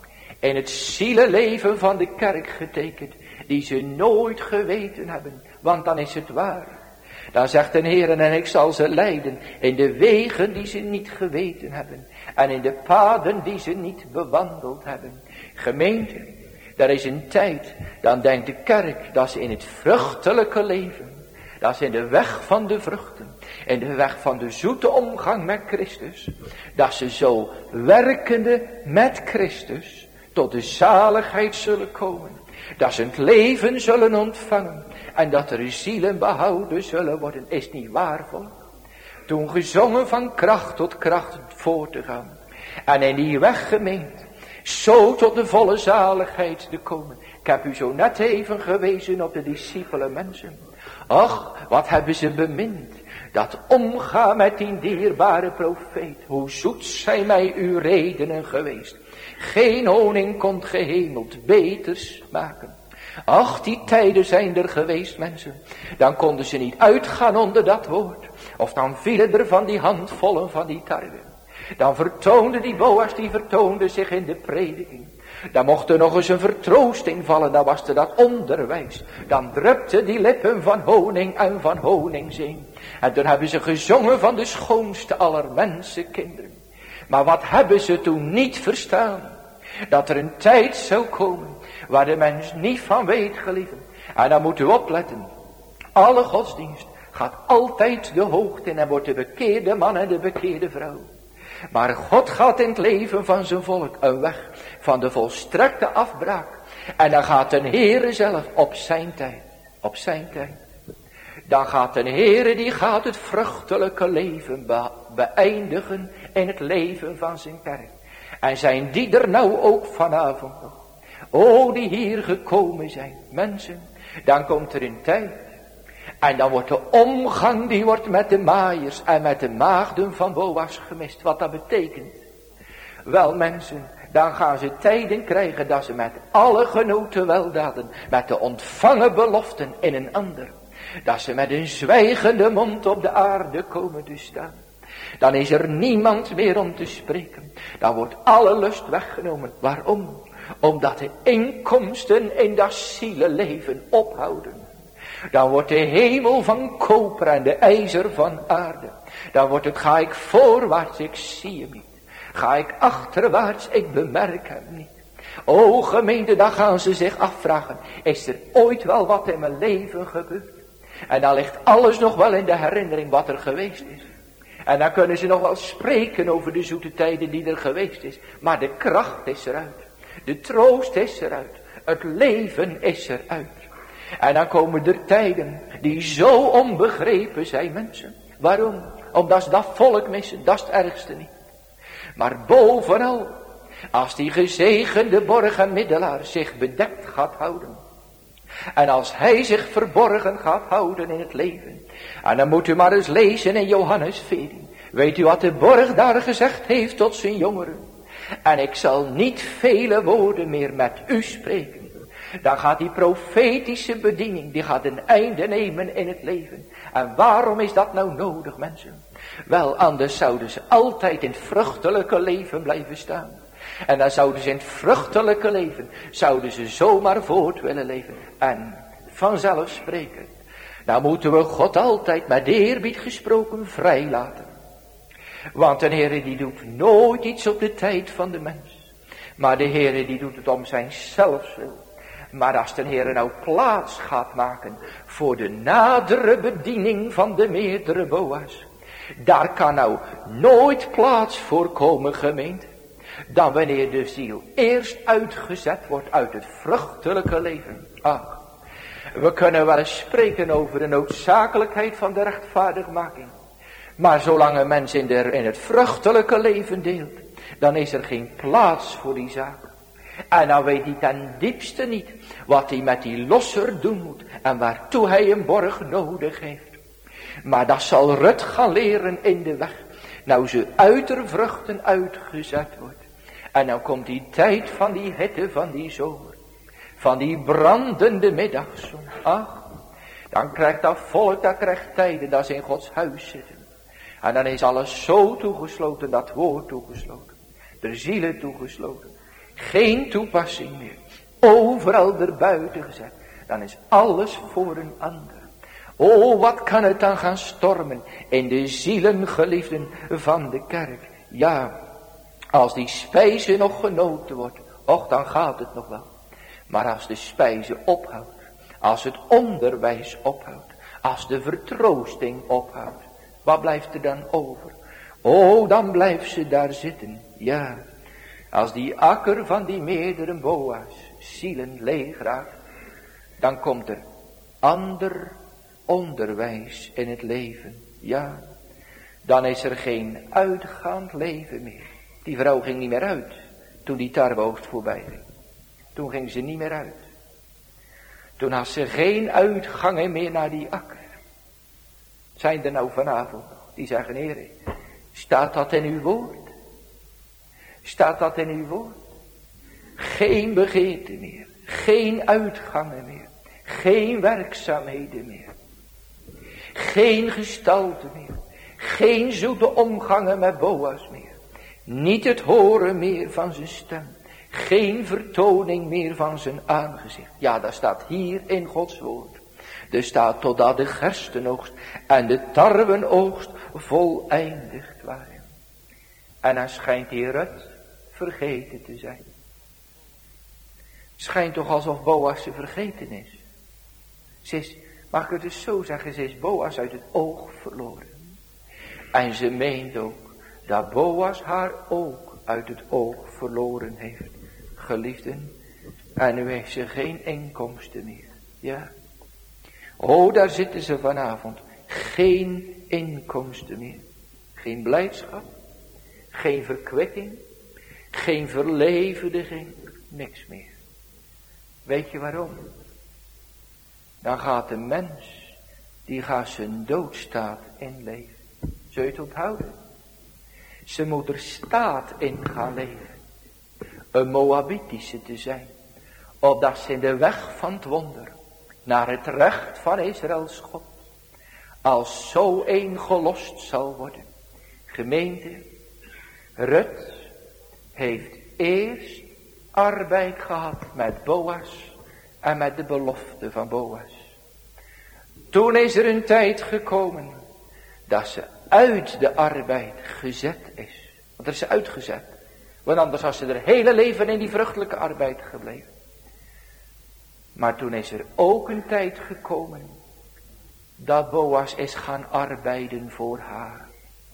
Speaker 1: in het zielenleven van de kerk getekend, die ze nooit geweten hebben, want dan is het waar. Dan zegt de Heer, en ik zal ze leiden in de wegen die ze niet geweten hebben, en in de paden die ze niet bewandeld hebben. Gemeente, er is een tijd, dan denkt de kerk, dat ze in het vruchtelijke leven, dat ze in de weg van de vruchten, in de weg van de zoete omgang met Christus, dat ze zo werkende met Christus tot de zaligheid zullen komen. Dat ze het leven zullen ontvangen en dat er zielen behouden zullen worden. Is niet waar, volk? Toen gezongen van kracht tot kracht voor te gaan. En in die weg, gemeente, zo tot de volle zaligheid te komen. Ik heb u zo net even gewezen op de discipelen mensen. Ach, wat hebben ze bemind. Dat omgaan met die dierbare profeet. Hoe zoet zijn mij uw redenen geweest. Geen honing kon gehemeld beters maken. Ach, die tijden zijn er geweest, mensen. Dan konden ze niet uitgaan onder dat woord. Of dan vielen er van die handvollen van die tarwe. Dan vertoonde die Boas, die vertoonde zich in de prediking. Dan mocht er nog eens een vertroosting vallen, dan was er dat onderwijs. Dan drupte die lippen van honing en van honingzeen. En toen hebben ze gezongen van de schoonste aller mensenkinderen. Maar wat hebben ze toen niet verstaan? Dat er een tijd zou komen waar de mens niet van weet, geliefden. En dan moet u opletten. Alle godsdienst gaat altijd de hoogte in en wordt de bekeerde man en de bekeerde vrouw. Maar God gaat in het leven van zijn volk een weg van de volstrekte afbraak. En dan gaat de Heere zelf op zijn tijd. Op zijn tijd. Dan gaat de Heere, die gaat het vruchtelijke leven beëindigen in het leven van zijn kerk. En zijn die er nou ook vanavond nog? O, die hier gekomen zijn, mensen. Dan komt er een tijd. En dan wordt de omgang, die wordt met de maaiers en met de maagden van Boas gemist. Wat dat betekent. Wel, mensen, dan gaan ze tijden krijgen dat ze met alle genoten weldaden, met de ontvangen beloften in een ander, dat ze met een zwijgende mond op de aarde komen te staan. Dan is er niemand meer om te spreken. Dan wordt alle lust weggenomen. Waarom? Omdat de inkomsten in dat zielenleven ophouden. Dan wordt de hemel van koper en de ijzer van aarde. Dan wordt het, ga ik voorwaarts, ik zie hem niet. Ga ik achterwaarts, ik bemerk hem niet. O gemeente, dan gaan ze zich afvragen. Is er ooit wel wat in mijn leven gebeurd? En dan ligt alles nog wel in de herinnering wat er geweest is. En dan kunnen ze nog wel spreken over de zoete tijden die er geweest is. Maar de kracht is eruit. De troost is eruit. Het leven is eruit. En dan komen er tijden die zo onbegrepen zijn, mensen. Waarom? Omdat ze dat volk missen. Dat is het ergste niet. Maar bovenal, als die gezegende borg en middelaar zich bedekt gaat houden. En als hij zich verborgen gaat houden in het leven. En dan moet u maar eens lezen in Johannes 14. Weet u wat de borg daar gezegd heeft tot zijn jongeren? En ik zal niet vele woorden meer met u spreken. Dan gaat die profetische bediening, die gaat een einde nemen in het leven. En waarom is dat nou nodig, mensen? Wel, anders zouden ze altijd in het vruchtelijke leven blijven staan. En dan zouden ze in het vruchtelijke leven, zouden ze zomaar voort willen leven. En vanzelfsprekend, dan moeten we God altijd met eerbied gesproken vrijlaten. Want de Heere die doet nooit iets op de tijd van de mens. Maar de Heere die doet het om zijn zelfswil. Maar als de Heere nou plaats gaat maken voor de nadere bediening van de meerdere Boas. Daar kan nou nooit plaats voor komen, gemeente. Dan wanneer de ziel eerst uitgezet wordt uit het vruchtelijke leven. Ach, we kunnen wel eens spreken over de noodzakelijkheid van de rechtvaardigmaking. Maar zolang een mens in het vruchtelijke leven deelt, dan is er geen plaats voor die zaak. En dan weet hij ten diepste niet wat hij met die losser doen moet en waartoe hij een borg nodig heeft. Maar dat zal Rut gaan leren in de weg, nou ze uit de vruchten uitgezet wordt. En dan komt die tijd van die hitte van die zomer, van die brandende middagzon. Ach, dan krijgt dat volk, dat krijgt tijden dat ze in Gods huis zitten. En dan is alles zo toegesloten, dat woord toegesloten, de zielen toegesloten. Geen toepassing meer. Overal erbuiten gezet. Dan is alles voor een ander. Oh, wat kan het dan gaan stormen in de zielengeliefden van de kerk. Ja, als die spijze nog genoten wordt, och, dan gaat het nog wel. Maar als de spijze ophoudt, als het onderwijs ophoudt, als de vertroosting ophoudt, wat blijft er dan over? Oh, dan blijft ze daar zitten, ja. Als die akker van die meerdere Boas zielen leeg raakt, dan komt er ander onderwijs in het leven. Ja, dan is er geen uitgaand leven meer. Die vrouw ging niet meer uit toen die tarweoogst voorbij ging. Toen ging ze niet meer uit. Toen had ze geen uitgangen meer naar die akker. Zijn er nou vanavond nog die zeggen, Heer, staat dat in uw woord? Staat dat in uw woord? Geen begeerte meer. Geen uitgangen meer. Geen werkzaamheden meer. Geen gestalte meer. Geen zoete omgangen met Boas meer. Niet het horen meer van zijn stem. Geen vertoning meer van zijn aangezicht. Ja, dat staat hier in Gods woord. Er staat totdat de gerstenoogst en de tarwenoogst voleindigd waren. En dan schijnt die Rut vergeten te zijn. Het schijnt toch alsof Boas ze vergeten is. Ze is, mag ik het dus zo zeggen, ze is Boas uit het oog verloren. En ze meent ook dat Boas haar ook uit het oog verloren heeft. Geliefden, en nu heeft ze geen inkomsten meer. Ja. Oh, daar zitten ze vanavond. Geen inkomsten meer. Geen blijdschap. Geen verkwikking. Geen verlevendiging. Niks meer. Weet je waarom? Dan gaat de mens, die gaat zijn doodstaat inleven. Zul je het onthouden? Ze moet er staat in gaan leven. Een Moabitische te zijn. Opdat ze in de weg van het wonder, naar het recht van Israëls God, als zo een gelost zal worden. Gemeente, Rut heeft eerst arbeid gehad met Boas en met de belofte van Boas. Toen is er een tijd gekomen dat ze uit de arbeid gezet is. Want er is ze uitgezet. Want anders was ze er hele leven in die vruchtelijke arbeid gebleven. Maar toen is er ook een tijd gekomen dat Boas is gaan arbeiden voor haar.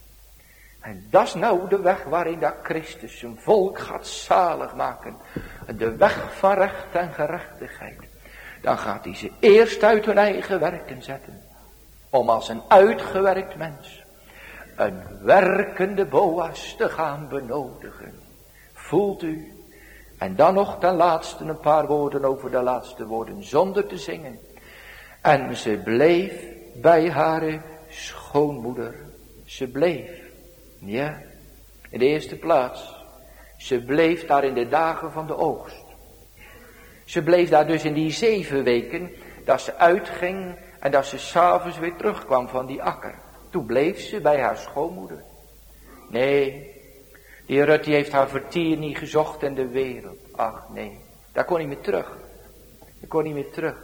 Speaker 1: En dat is nou de weg waarin dat Christus zijn volk gaat zalig maken. De weg van recht en gerechtigheid. Dan gaat hij ze eerst uit hun eigen werken zetten. Om als een uitgewerkt mens een werkende Boas te gaan benodigen. Voelt u? En dan nog ten laatste een paar woorden over de laatste woorden zonder te zingen. En ze bleef bij haar schoonmoeder. Ze bleef. Ja, in de eerste plaats. Ze bleef daar in de dagen van de oogst. Ze bleef daar dus in die 7 weken dat ze uitging en dat ze 's avonds weer terugkwam van die akker. Toen bleef ze bij haar schoonmoeder. Nee, die Rut die heeft haar vertier niet gezocht in de wereld. Ach nee, daar kon niet meer terug. Dat kon niet meer terug.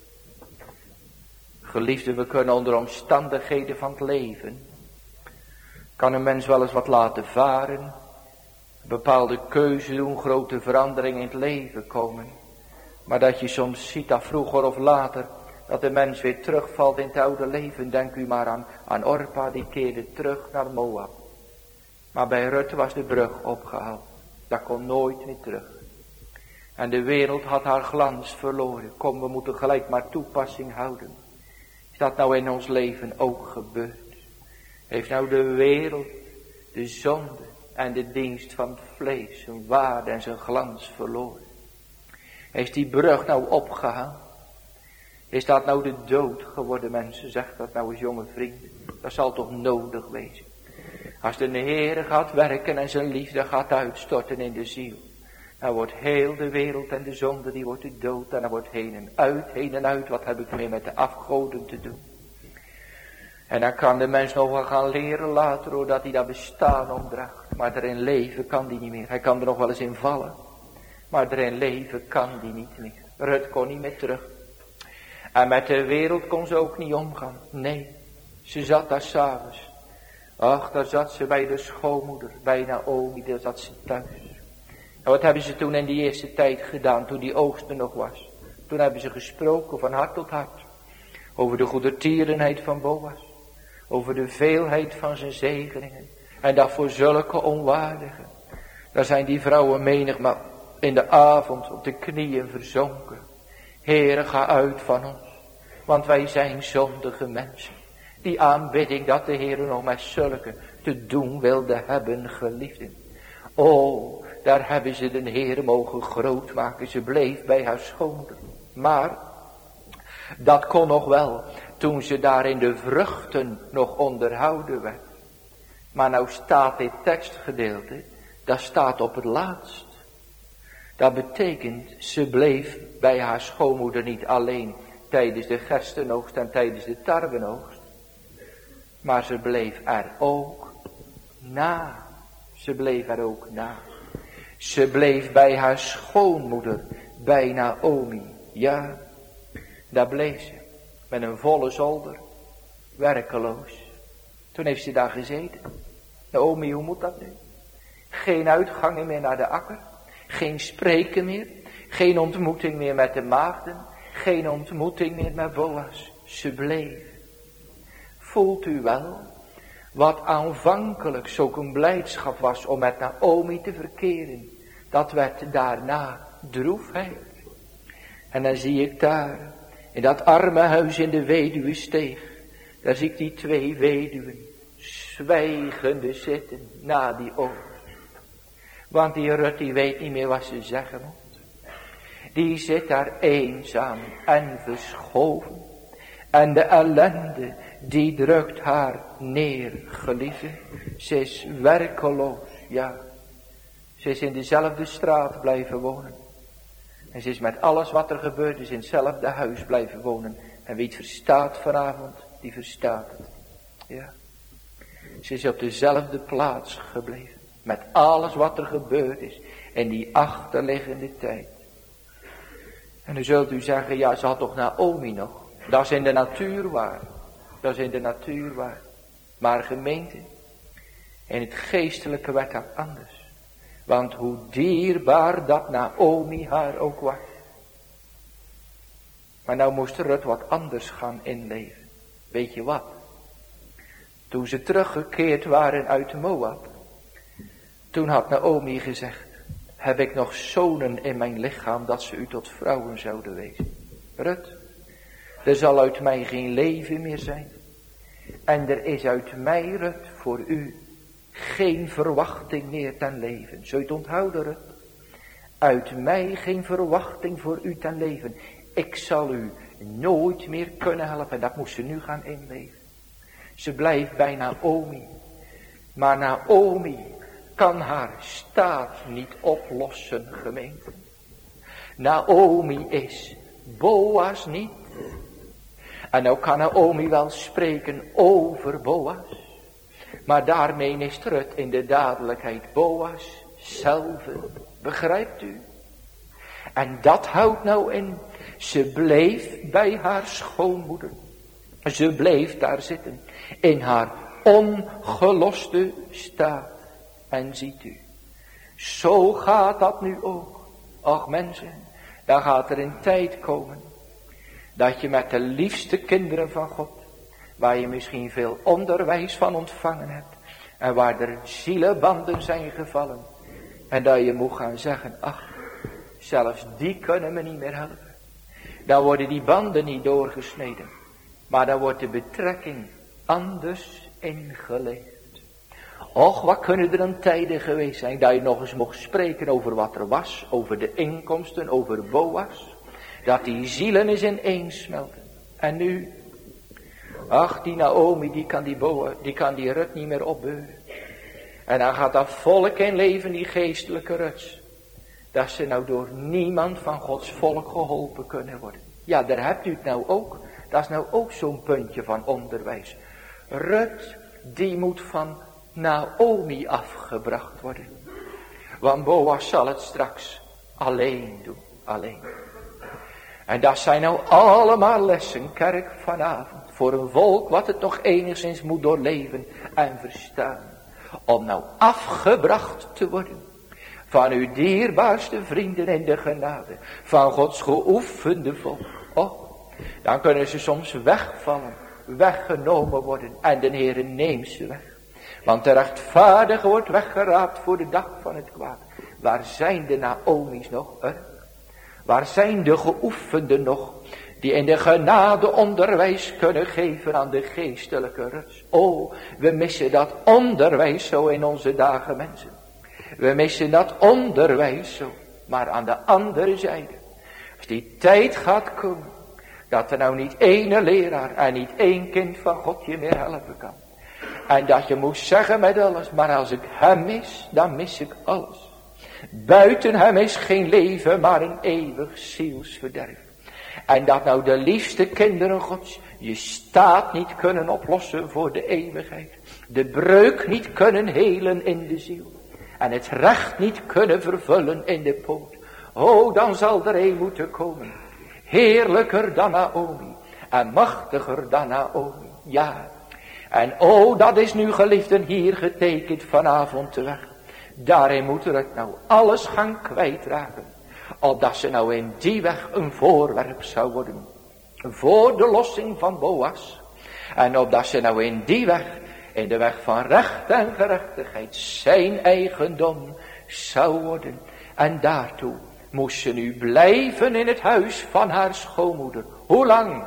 Speaker 1: Geliefden, we kunnen onder omstandigheden van het leven, kan een mens wel eens wat laten varen, een bepaalde keuze doen, grote veranderingen in het leven komen. Maar dat je soms ziet dat vroeger of later, dat de mens weer terugvalt in het oude leven. Denk u maar aan Orpa, die keerde terug naar Moab. Maar bij Rut was de brug opgehaald. Dat kon nooit meer terug. En de wereld had haar glans verloren. Kom, we moeten gelijk maar toepassing houden. Is dat nou in ons leven ook gebeurd? Heeft nou de wereld, de zonde en de dienst van het vlees zijn waarde en zijn glans verloren? Heeft die brug nou opgehaald? Is dat nou de dood geworden, mensen? Zegt dat nou eens, jonge vrienden. Dat zal toch nodig wezen. Als de Heere gaat werken en zijn liefde gaat uitstorten in de ziel, dan wordt heel de wereld en de zonde, die wordt de dood. En dan wordt heen en uit. Wat heb ik meer met de afgoden te doen? En dan kan de mens nog wel gaan leren later, hoor, dat hij dat bestaan omdraagt. Maar erin leven kan die niet meer. Hij kan er nog wel eens in vallen. Maar erin leven kan die niet meer. Rut kon niet meer terug. En met de wereld kon ze ook niet omgaan. Nee, ze zat daar 's avonds. Ach, daar zat ze bij de schoonmoeder, bij Naomi, daar zat ze thuis. En wat hebben ze toen in die eerste tijd gedaan, toen die oogst er nog was? Toen hebben ze gesproken van hart tot hart. Over de goedertierenheid van Boas. Over de veelheid van zijn zegeningen. En dat voor zulke onwaardigen. Daar zijn die vrouwen menigmaal in de avond op de knieën verzonken. Heere, ga uit van ons. Want wij zijn zondige mensen. Die aanbidding dat de Heere nog met zulke te doen wilde hebben, geliefden. Oh, daar hebben ze de Heere mogen groot maken. Ze bleef bij haar schoonmoeder. Maar dat kon nog wel toen ze daar in de vruchten nog onderhouden werd. Maar nou staat dit tekstgedeelte, dat staat op het laatst. Dat betekent, ze bleef bij haar schoonmoeder niet alleen tijdens de gerstenoogst en tijdens de tarwenoogst. Maar ze bleef er ook na. Ze bleef er ook na. Ze bleef bij haar schoonmoeder, bij Naomi. Ja, daar bleef ze. Met een volle zolder, werkeloos. Toen heeft ze daar gezeten. Naomi, hoe moet dat nu? Geen uitgangen meer naar de akker. Geen spreken meer. Geen ontmoeting meer met de maagden. Geen ontmoeting meer met Boas. Ze bleef. Voelt u wel wat aanvankelijk zulk een blijdschap was om met Naomi te verkeren. Dat werd daarna droefheid. En dan zie ik daar in dat arme huis in de weduwesteeg. Daar zie ik die 2 weduwen zwijgende zitten na die oogst. Want die Rut die weet niet meer wat ze zeggen moet. Die zit daar eenzaam en verschoven. En de ellende die drukt haar neer, geliefde. Ze is werkeloos, ja. Ze is in dezelfde straat blijven wonen. En ze is met alles wat er gebeurd is in hetzelfde huis blijven wonen. En wie het verstaat vanavond, die verstaat het. Ja. Ze is op dezelfde plaats gebleven. Met alles wat er gebeurd is in die achterliggende tijd. En dan zult u zeggen, ja, ze had toch Naomi nog. Dat is in de natuur waar. Dat is in de natuur waar. Maar gemeente, in het geestelijke werd dat anders. Want hoe dierbaar dat Naomi haar ook was. Maar nou moest Rut wat anders gaan inleven. Weet je wat? Toen ze teruggekeerd waren uit Moab. Toen had Naomi gezegd. Heb ik nog zonen in mijn lichaam dat ze u tot vrouwen zouden wezen. Rut, er zal uit mij geen leven meer zijn. En er is uit mij, Rut, voor u geen verwachting meer ten leven. Zul je het onthouden, Rut? Uit mij geen verwachting voor u ten leven. Ik zal u nooit meer kunnen helpen. Dat moest ze nu gaan inleven. Ze blijft bij Naomi. Maar Naomi kan haar staat niet oplossen, gemeente. Naomi is Boas niet. En nou kan Naomi wel spreken over Boas. Maar daarmee is Rut in de dadelijkheid Boas zelf. Begrijpt u? En dat houdt nou in. Ze bleef bij haar schoonmoeder. Ze bleef daar zitten. In haar ongeloste staat. En ziet u. Zo gaat dat nu ook. Och mensen. Dan gaat er een tijd komen. Dat je met de liefste kinderen van God. Waar je misschien veel onderwijs van ontvangen hebt. En waar er zielenbanden zijn gevallen. En dat je moet gaan zeggen. Ach, zelfs die kunnen me niet meer helpen. Dan worden die banden niet doorgesneden. Maar dan wordt de betrekking anders ingeleefd. Och, wat kunnen er dan tijden geweest zijn. Dat je nog eens mocht spreken over wat er was. Over de inkomsten, over Boas. Dat die zielen eens ineens smelten. En nu. Ach, die Naomi, die kan die Rut niet meer opbeuren. En dan gaat dat volk in leven, die geestelijke Ruts. Dat ze nou door niemand van Gods volk geholpen kunnen worden. Ja, daar hebt u het nou ook. Dat is nou ook zo'n puntje van onderwijs. Rut, die moet van Naomi afgebracht worden. Want Boas zal het straks alleen doen. Alleen. En dat zijn nou allemaal lessen, kerk, vanavond. Voor een volk wat het nog enigszins moet doorleven en verstaan. Om nou afgebracht te worden. Van uw dierbaarste vrienden in de genade. Van Gods geoefende volk. Oh, dan kunnen ze soms wegvallen. Weggenomen worden. En de Heere neemt ze weg. Want de rechtvaardige wordt weggeraapt voor de dag van het kwaad. Waar zijn de Naomi's nog? Waar zijn de geoefenden nog? Die in de genade onderwijs kunnen geven aan de geestelijke rust. Oh, we missen dat onderwijs zo in onze dagen, mensen. We missen dat onderwijs zo. Maar aan de andere zijde. Als die tijd gaat komen. Dat er nou niet ene leraar en niet één kind van God je meer helpen kan. En dat je moet zeggen met alles. Maar als ik hem mis, dan mis ik alles. Buiten hem is geen leven, maar een eeuwig zielsverderf. En dat nou de liefste kinderen Gods je staat niet kunnen oplossen voor de eeuwigheid. De breuk niet kunnen helen in de ziel. En het recht niet kunnen vervullen in de poot. Oh, dan zal er een moeten komen. Heerlijker dan Naomi. En machtiger dan Naomi. Ja. En oh, dat is nu geliefden hier getekend vanavond de weg. Daarin moet er het nou alles gaan kwijtraken. Opdat ze nou in die weg een voorwerp zou worden. Voor de lossing van Boas. En opdat ze nou in die weg. In de weg van recht en gerechtigheid. Zijn eigendom zou worden. En daartoe moest ze nu blijven in het huis van haar schoonmoeder. Hoe lang?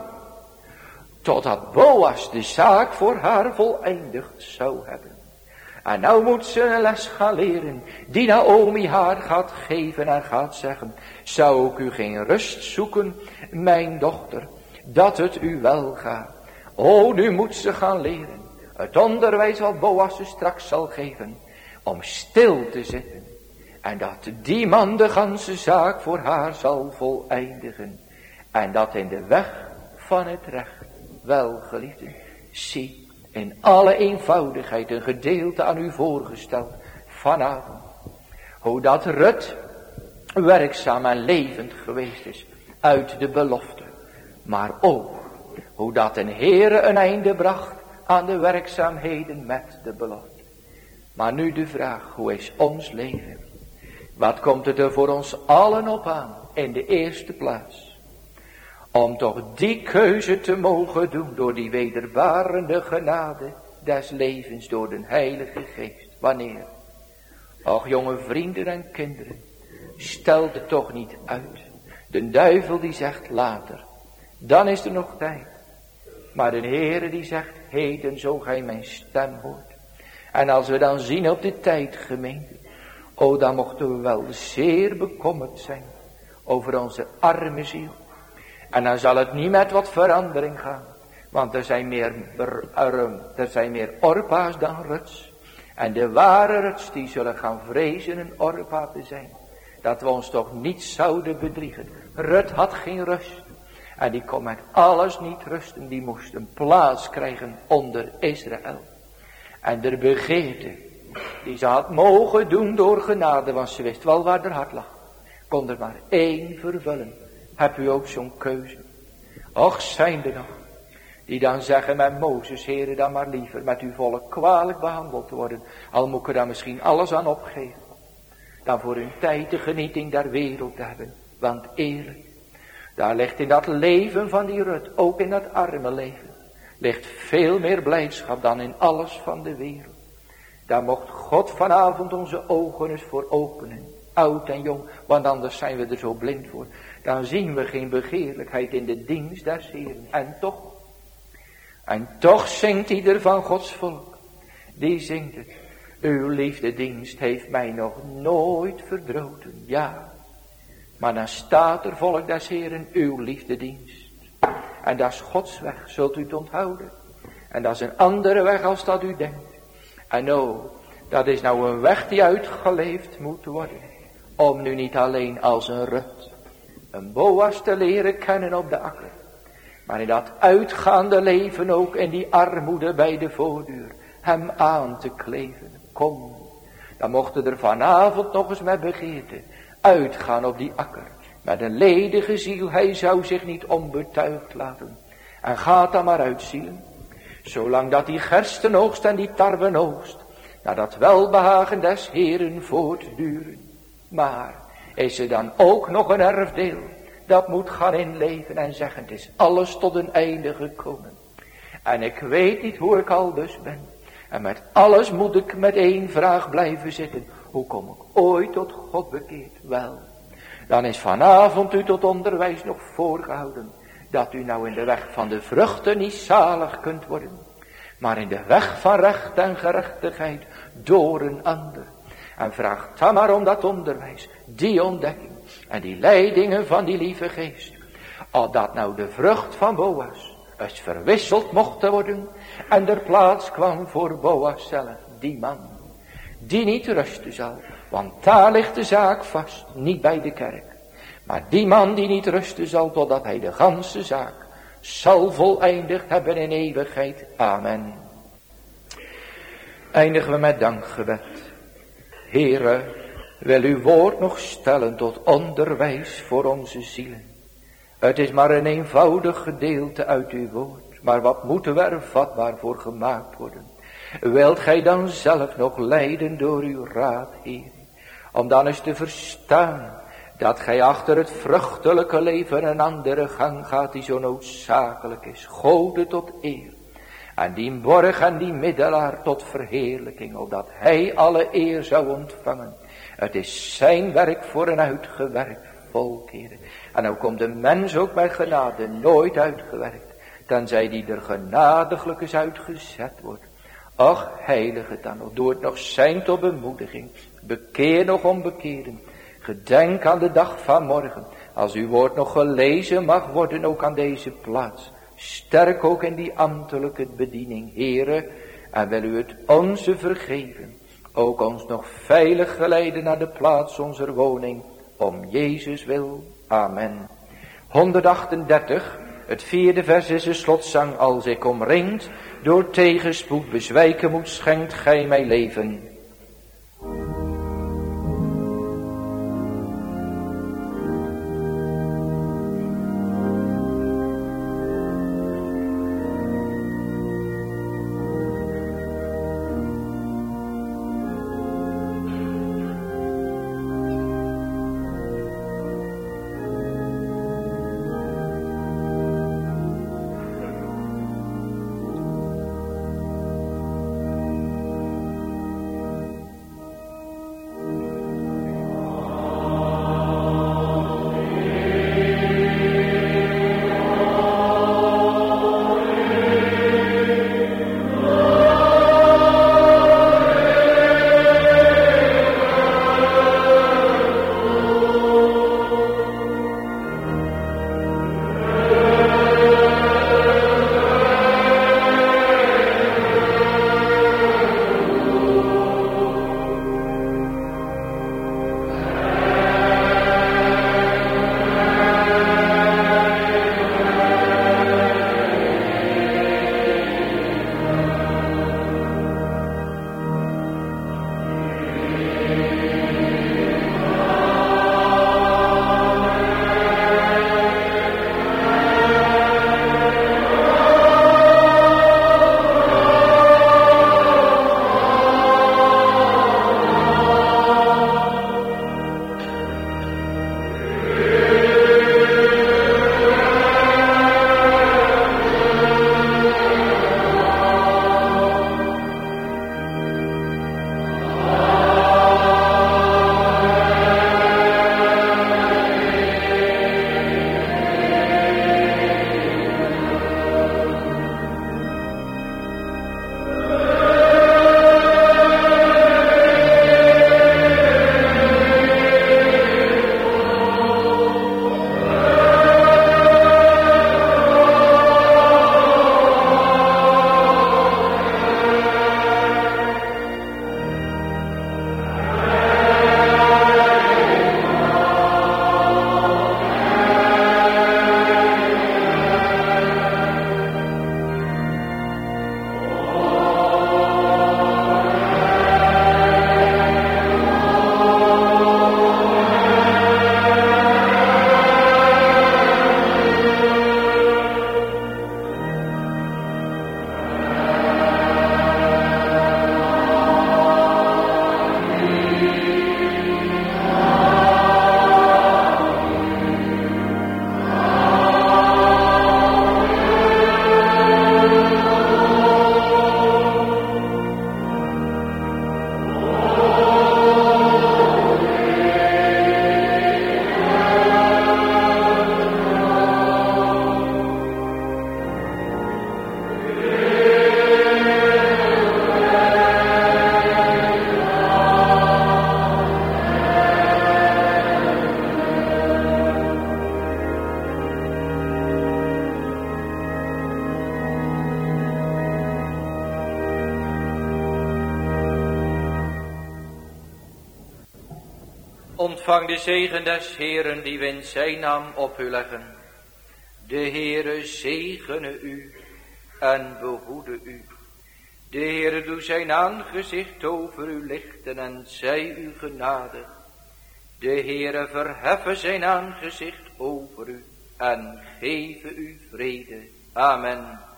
Speaker 1: Totdat Boas de zaak voor haar voleindigd zou hebben. En nou moet ze een les gaan leren. Die Naomi haar gaat geven en gaat zeggen. Zou ik u geen rust zoeken, mijn dochter. Dat het u wel gaat. Oh, nu moet ze gaan leren. Het onderwijs wat Boas ze straks zal geven. Om stil te zitten. En dat die man de ganse zaak voor haar zal voleindigen. En dat in de weg van het recht. Wel geliefden. Zie. In alle eenvoudigheid een gedeelte aan u voorgesteld vanavond. Hoe dat Rut werkzaam en levend geweest is uit de belofte. Maar ook hoe dat een Heere een einde bracht aan de werkzaamheden met de belofte. Maar nu de vraag, hoe is ons leven? Wat komt het er voor ons allen op aan in de eerste plaats? Om toch die keuze te mogen doen door die wederbarende genade des levens door de Heilige Geest. Wanneer? Och jonge vrienden en kinderen, stel het toch niet uit. De duivel die zegt later, dan is er nog tijd. Maar de Heere die zegt, heden zo gij mijn stem hoort. En als we dan zien op de tijd gemeente, o dan mochten we wel zeer bekommerd zijn over onze arme ziel. En dan zal het niet met wat verandering gaan. Want er zijn meer Orpa's dan Ruts. En de ware Ruts die zullen gaan vrezen een Orpa te zijn. Dat we ons toch niet zouden bedriegen. Rut had geen rust. En die kon met alles niet rusten. Die moest een plaats krijgen onder Israël. En de begeerte die ze had mogen doen door genade. Want ze wist wel waar haar hart lag. Kon er maar één vervullen. Heb u ook zo'n keuze? Och, zijn er nog die dan zeggen met Mozes, Heere, dan maar liever met uw volk kwalijk behandeld worden. Al moet ik er dan misschien alles aan opgeven. Dan voor hun tijd de genieting der wereld te hebben. Want eerlijk, daar ligt in dat leven van die Rut, ook in dat arme leven, ligt veel meer blijdschap dan in alles van de wereld. Daar mocht God vanavond onze ogen eens voor openen. Oud en jong, want anders zijn we er zo blind voor. Dan zien we geen begeerlijkheid in de dienst des Heeren. En toch zingt ieder van Gods volk. Die zingt het. Uw liefdedienst heeft mij nog nooit verdroten. Ja. Maar dan staat er volk des Heeren uw liefdedienst. En dat is Gods weg. Zult u het onthouden. En dat is een andere weg als dat u denkt. En dat is nou een weg die uitgeleefd moet worden. Om nu niet alleen als een Rut, een Boas te leren kennen op de akker. Maar in dat uitgaande leven ook in die armoede bij de voordeur. Hem aan te kleven. Kom. Dan mochten er vanavond nog eens met begeerte uitgaan op die akker. Met een ledige ziel. Hij zou zich niet onbetuigd laten. En gaat dan maar uitzielen. Zolang dat die gerstenoogst en die tarwenoogst. Naar dat welbehagen des Heeren voortduren. Maar is er dan ook nog een erfdeel. Dat moet gaan inleven en zeggen, het is alles tot een einde gekomen. En ik weet niet hoe ik al dus ben. En met alles moet ik met één vraag blijven zitten. Hoe kom ik ooit tot God bekeerd? Wel, dan is vanavond u tot onderwijs nog voorgehouden. Dat u nou in de weg van de vruchten niet zalig kunt worden. Maar in de weg van recht en gerechtigheid door een ander. En vraag dan maar om dat onderwijs, die ontdekking. En die leidingen van die lieve geest. Al dat nou de vrucht van Boas eens verwisseld mocht worden. En er plaats kwam voor Boas zelf. Die man. Die niet rusten zal. Want daar ligt de zaak vast. Niet bij de kerk. Maar die man die niet rusten zal. Totdat hij de ganse zaak zal voleindigd hebben in eeuwigheid. Amen. Eindigen we met dankgebed. Heere, wil uw woord nog stellen tot onderwijs voor onze zielen. Het is maar een eenvoudig gedeelte uit uw woord. Maar wat moeten we er vatbaar voor gemaakt worden? Wilt gij dan zelf nog leiden door uw raad, Heer? Om dan eens te verstaan dat gij achter het vruchtelijke leven een andere gang gaat die zo noodzakelijk is. Gode tot eer. En die borg en die middelaar tot verheerlijking, opdat hij alle eer zou ontvangen. Het is zijn werk voor een uitgewerkt volk, Heer. En nou komt de mens ook bij genade nooit uitgewerkt, tenzij die er genadiglijk eens uitgezet wordt. Och, heilige dan nog, doe het nog zijn tot bemoediging. Bekeer nog om bekeren. Gedenk aan de dag van morgen, als uw woord nog gelezen mag worden, ook aan deze plaats. Sterk ook in die ambtelijke bediening, Heere, en wil u het onze vergeven. Ook ons nog veilig geleiden naar de plaats onze woning, om Jezus wil. Amen. 138, het 4e vers is de slotzang. Als ik omringd door tegenspoed bezwijken moet, schenkt gij mij leven. Ontvang de zegen des Heeren die we in zijn naam op u leggen. De Heere zegene u en behoede u. De Heere doe zijn aangezicht over u lichten en zij u genadig. De Heere verheffe zijn aangezicht over u en geven u vrede. Amen.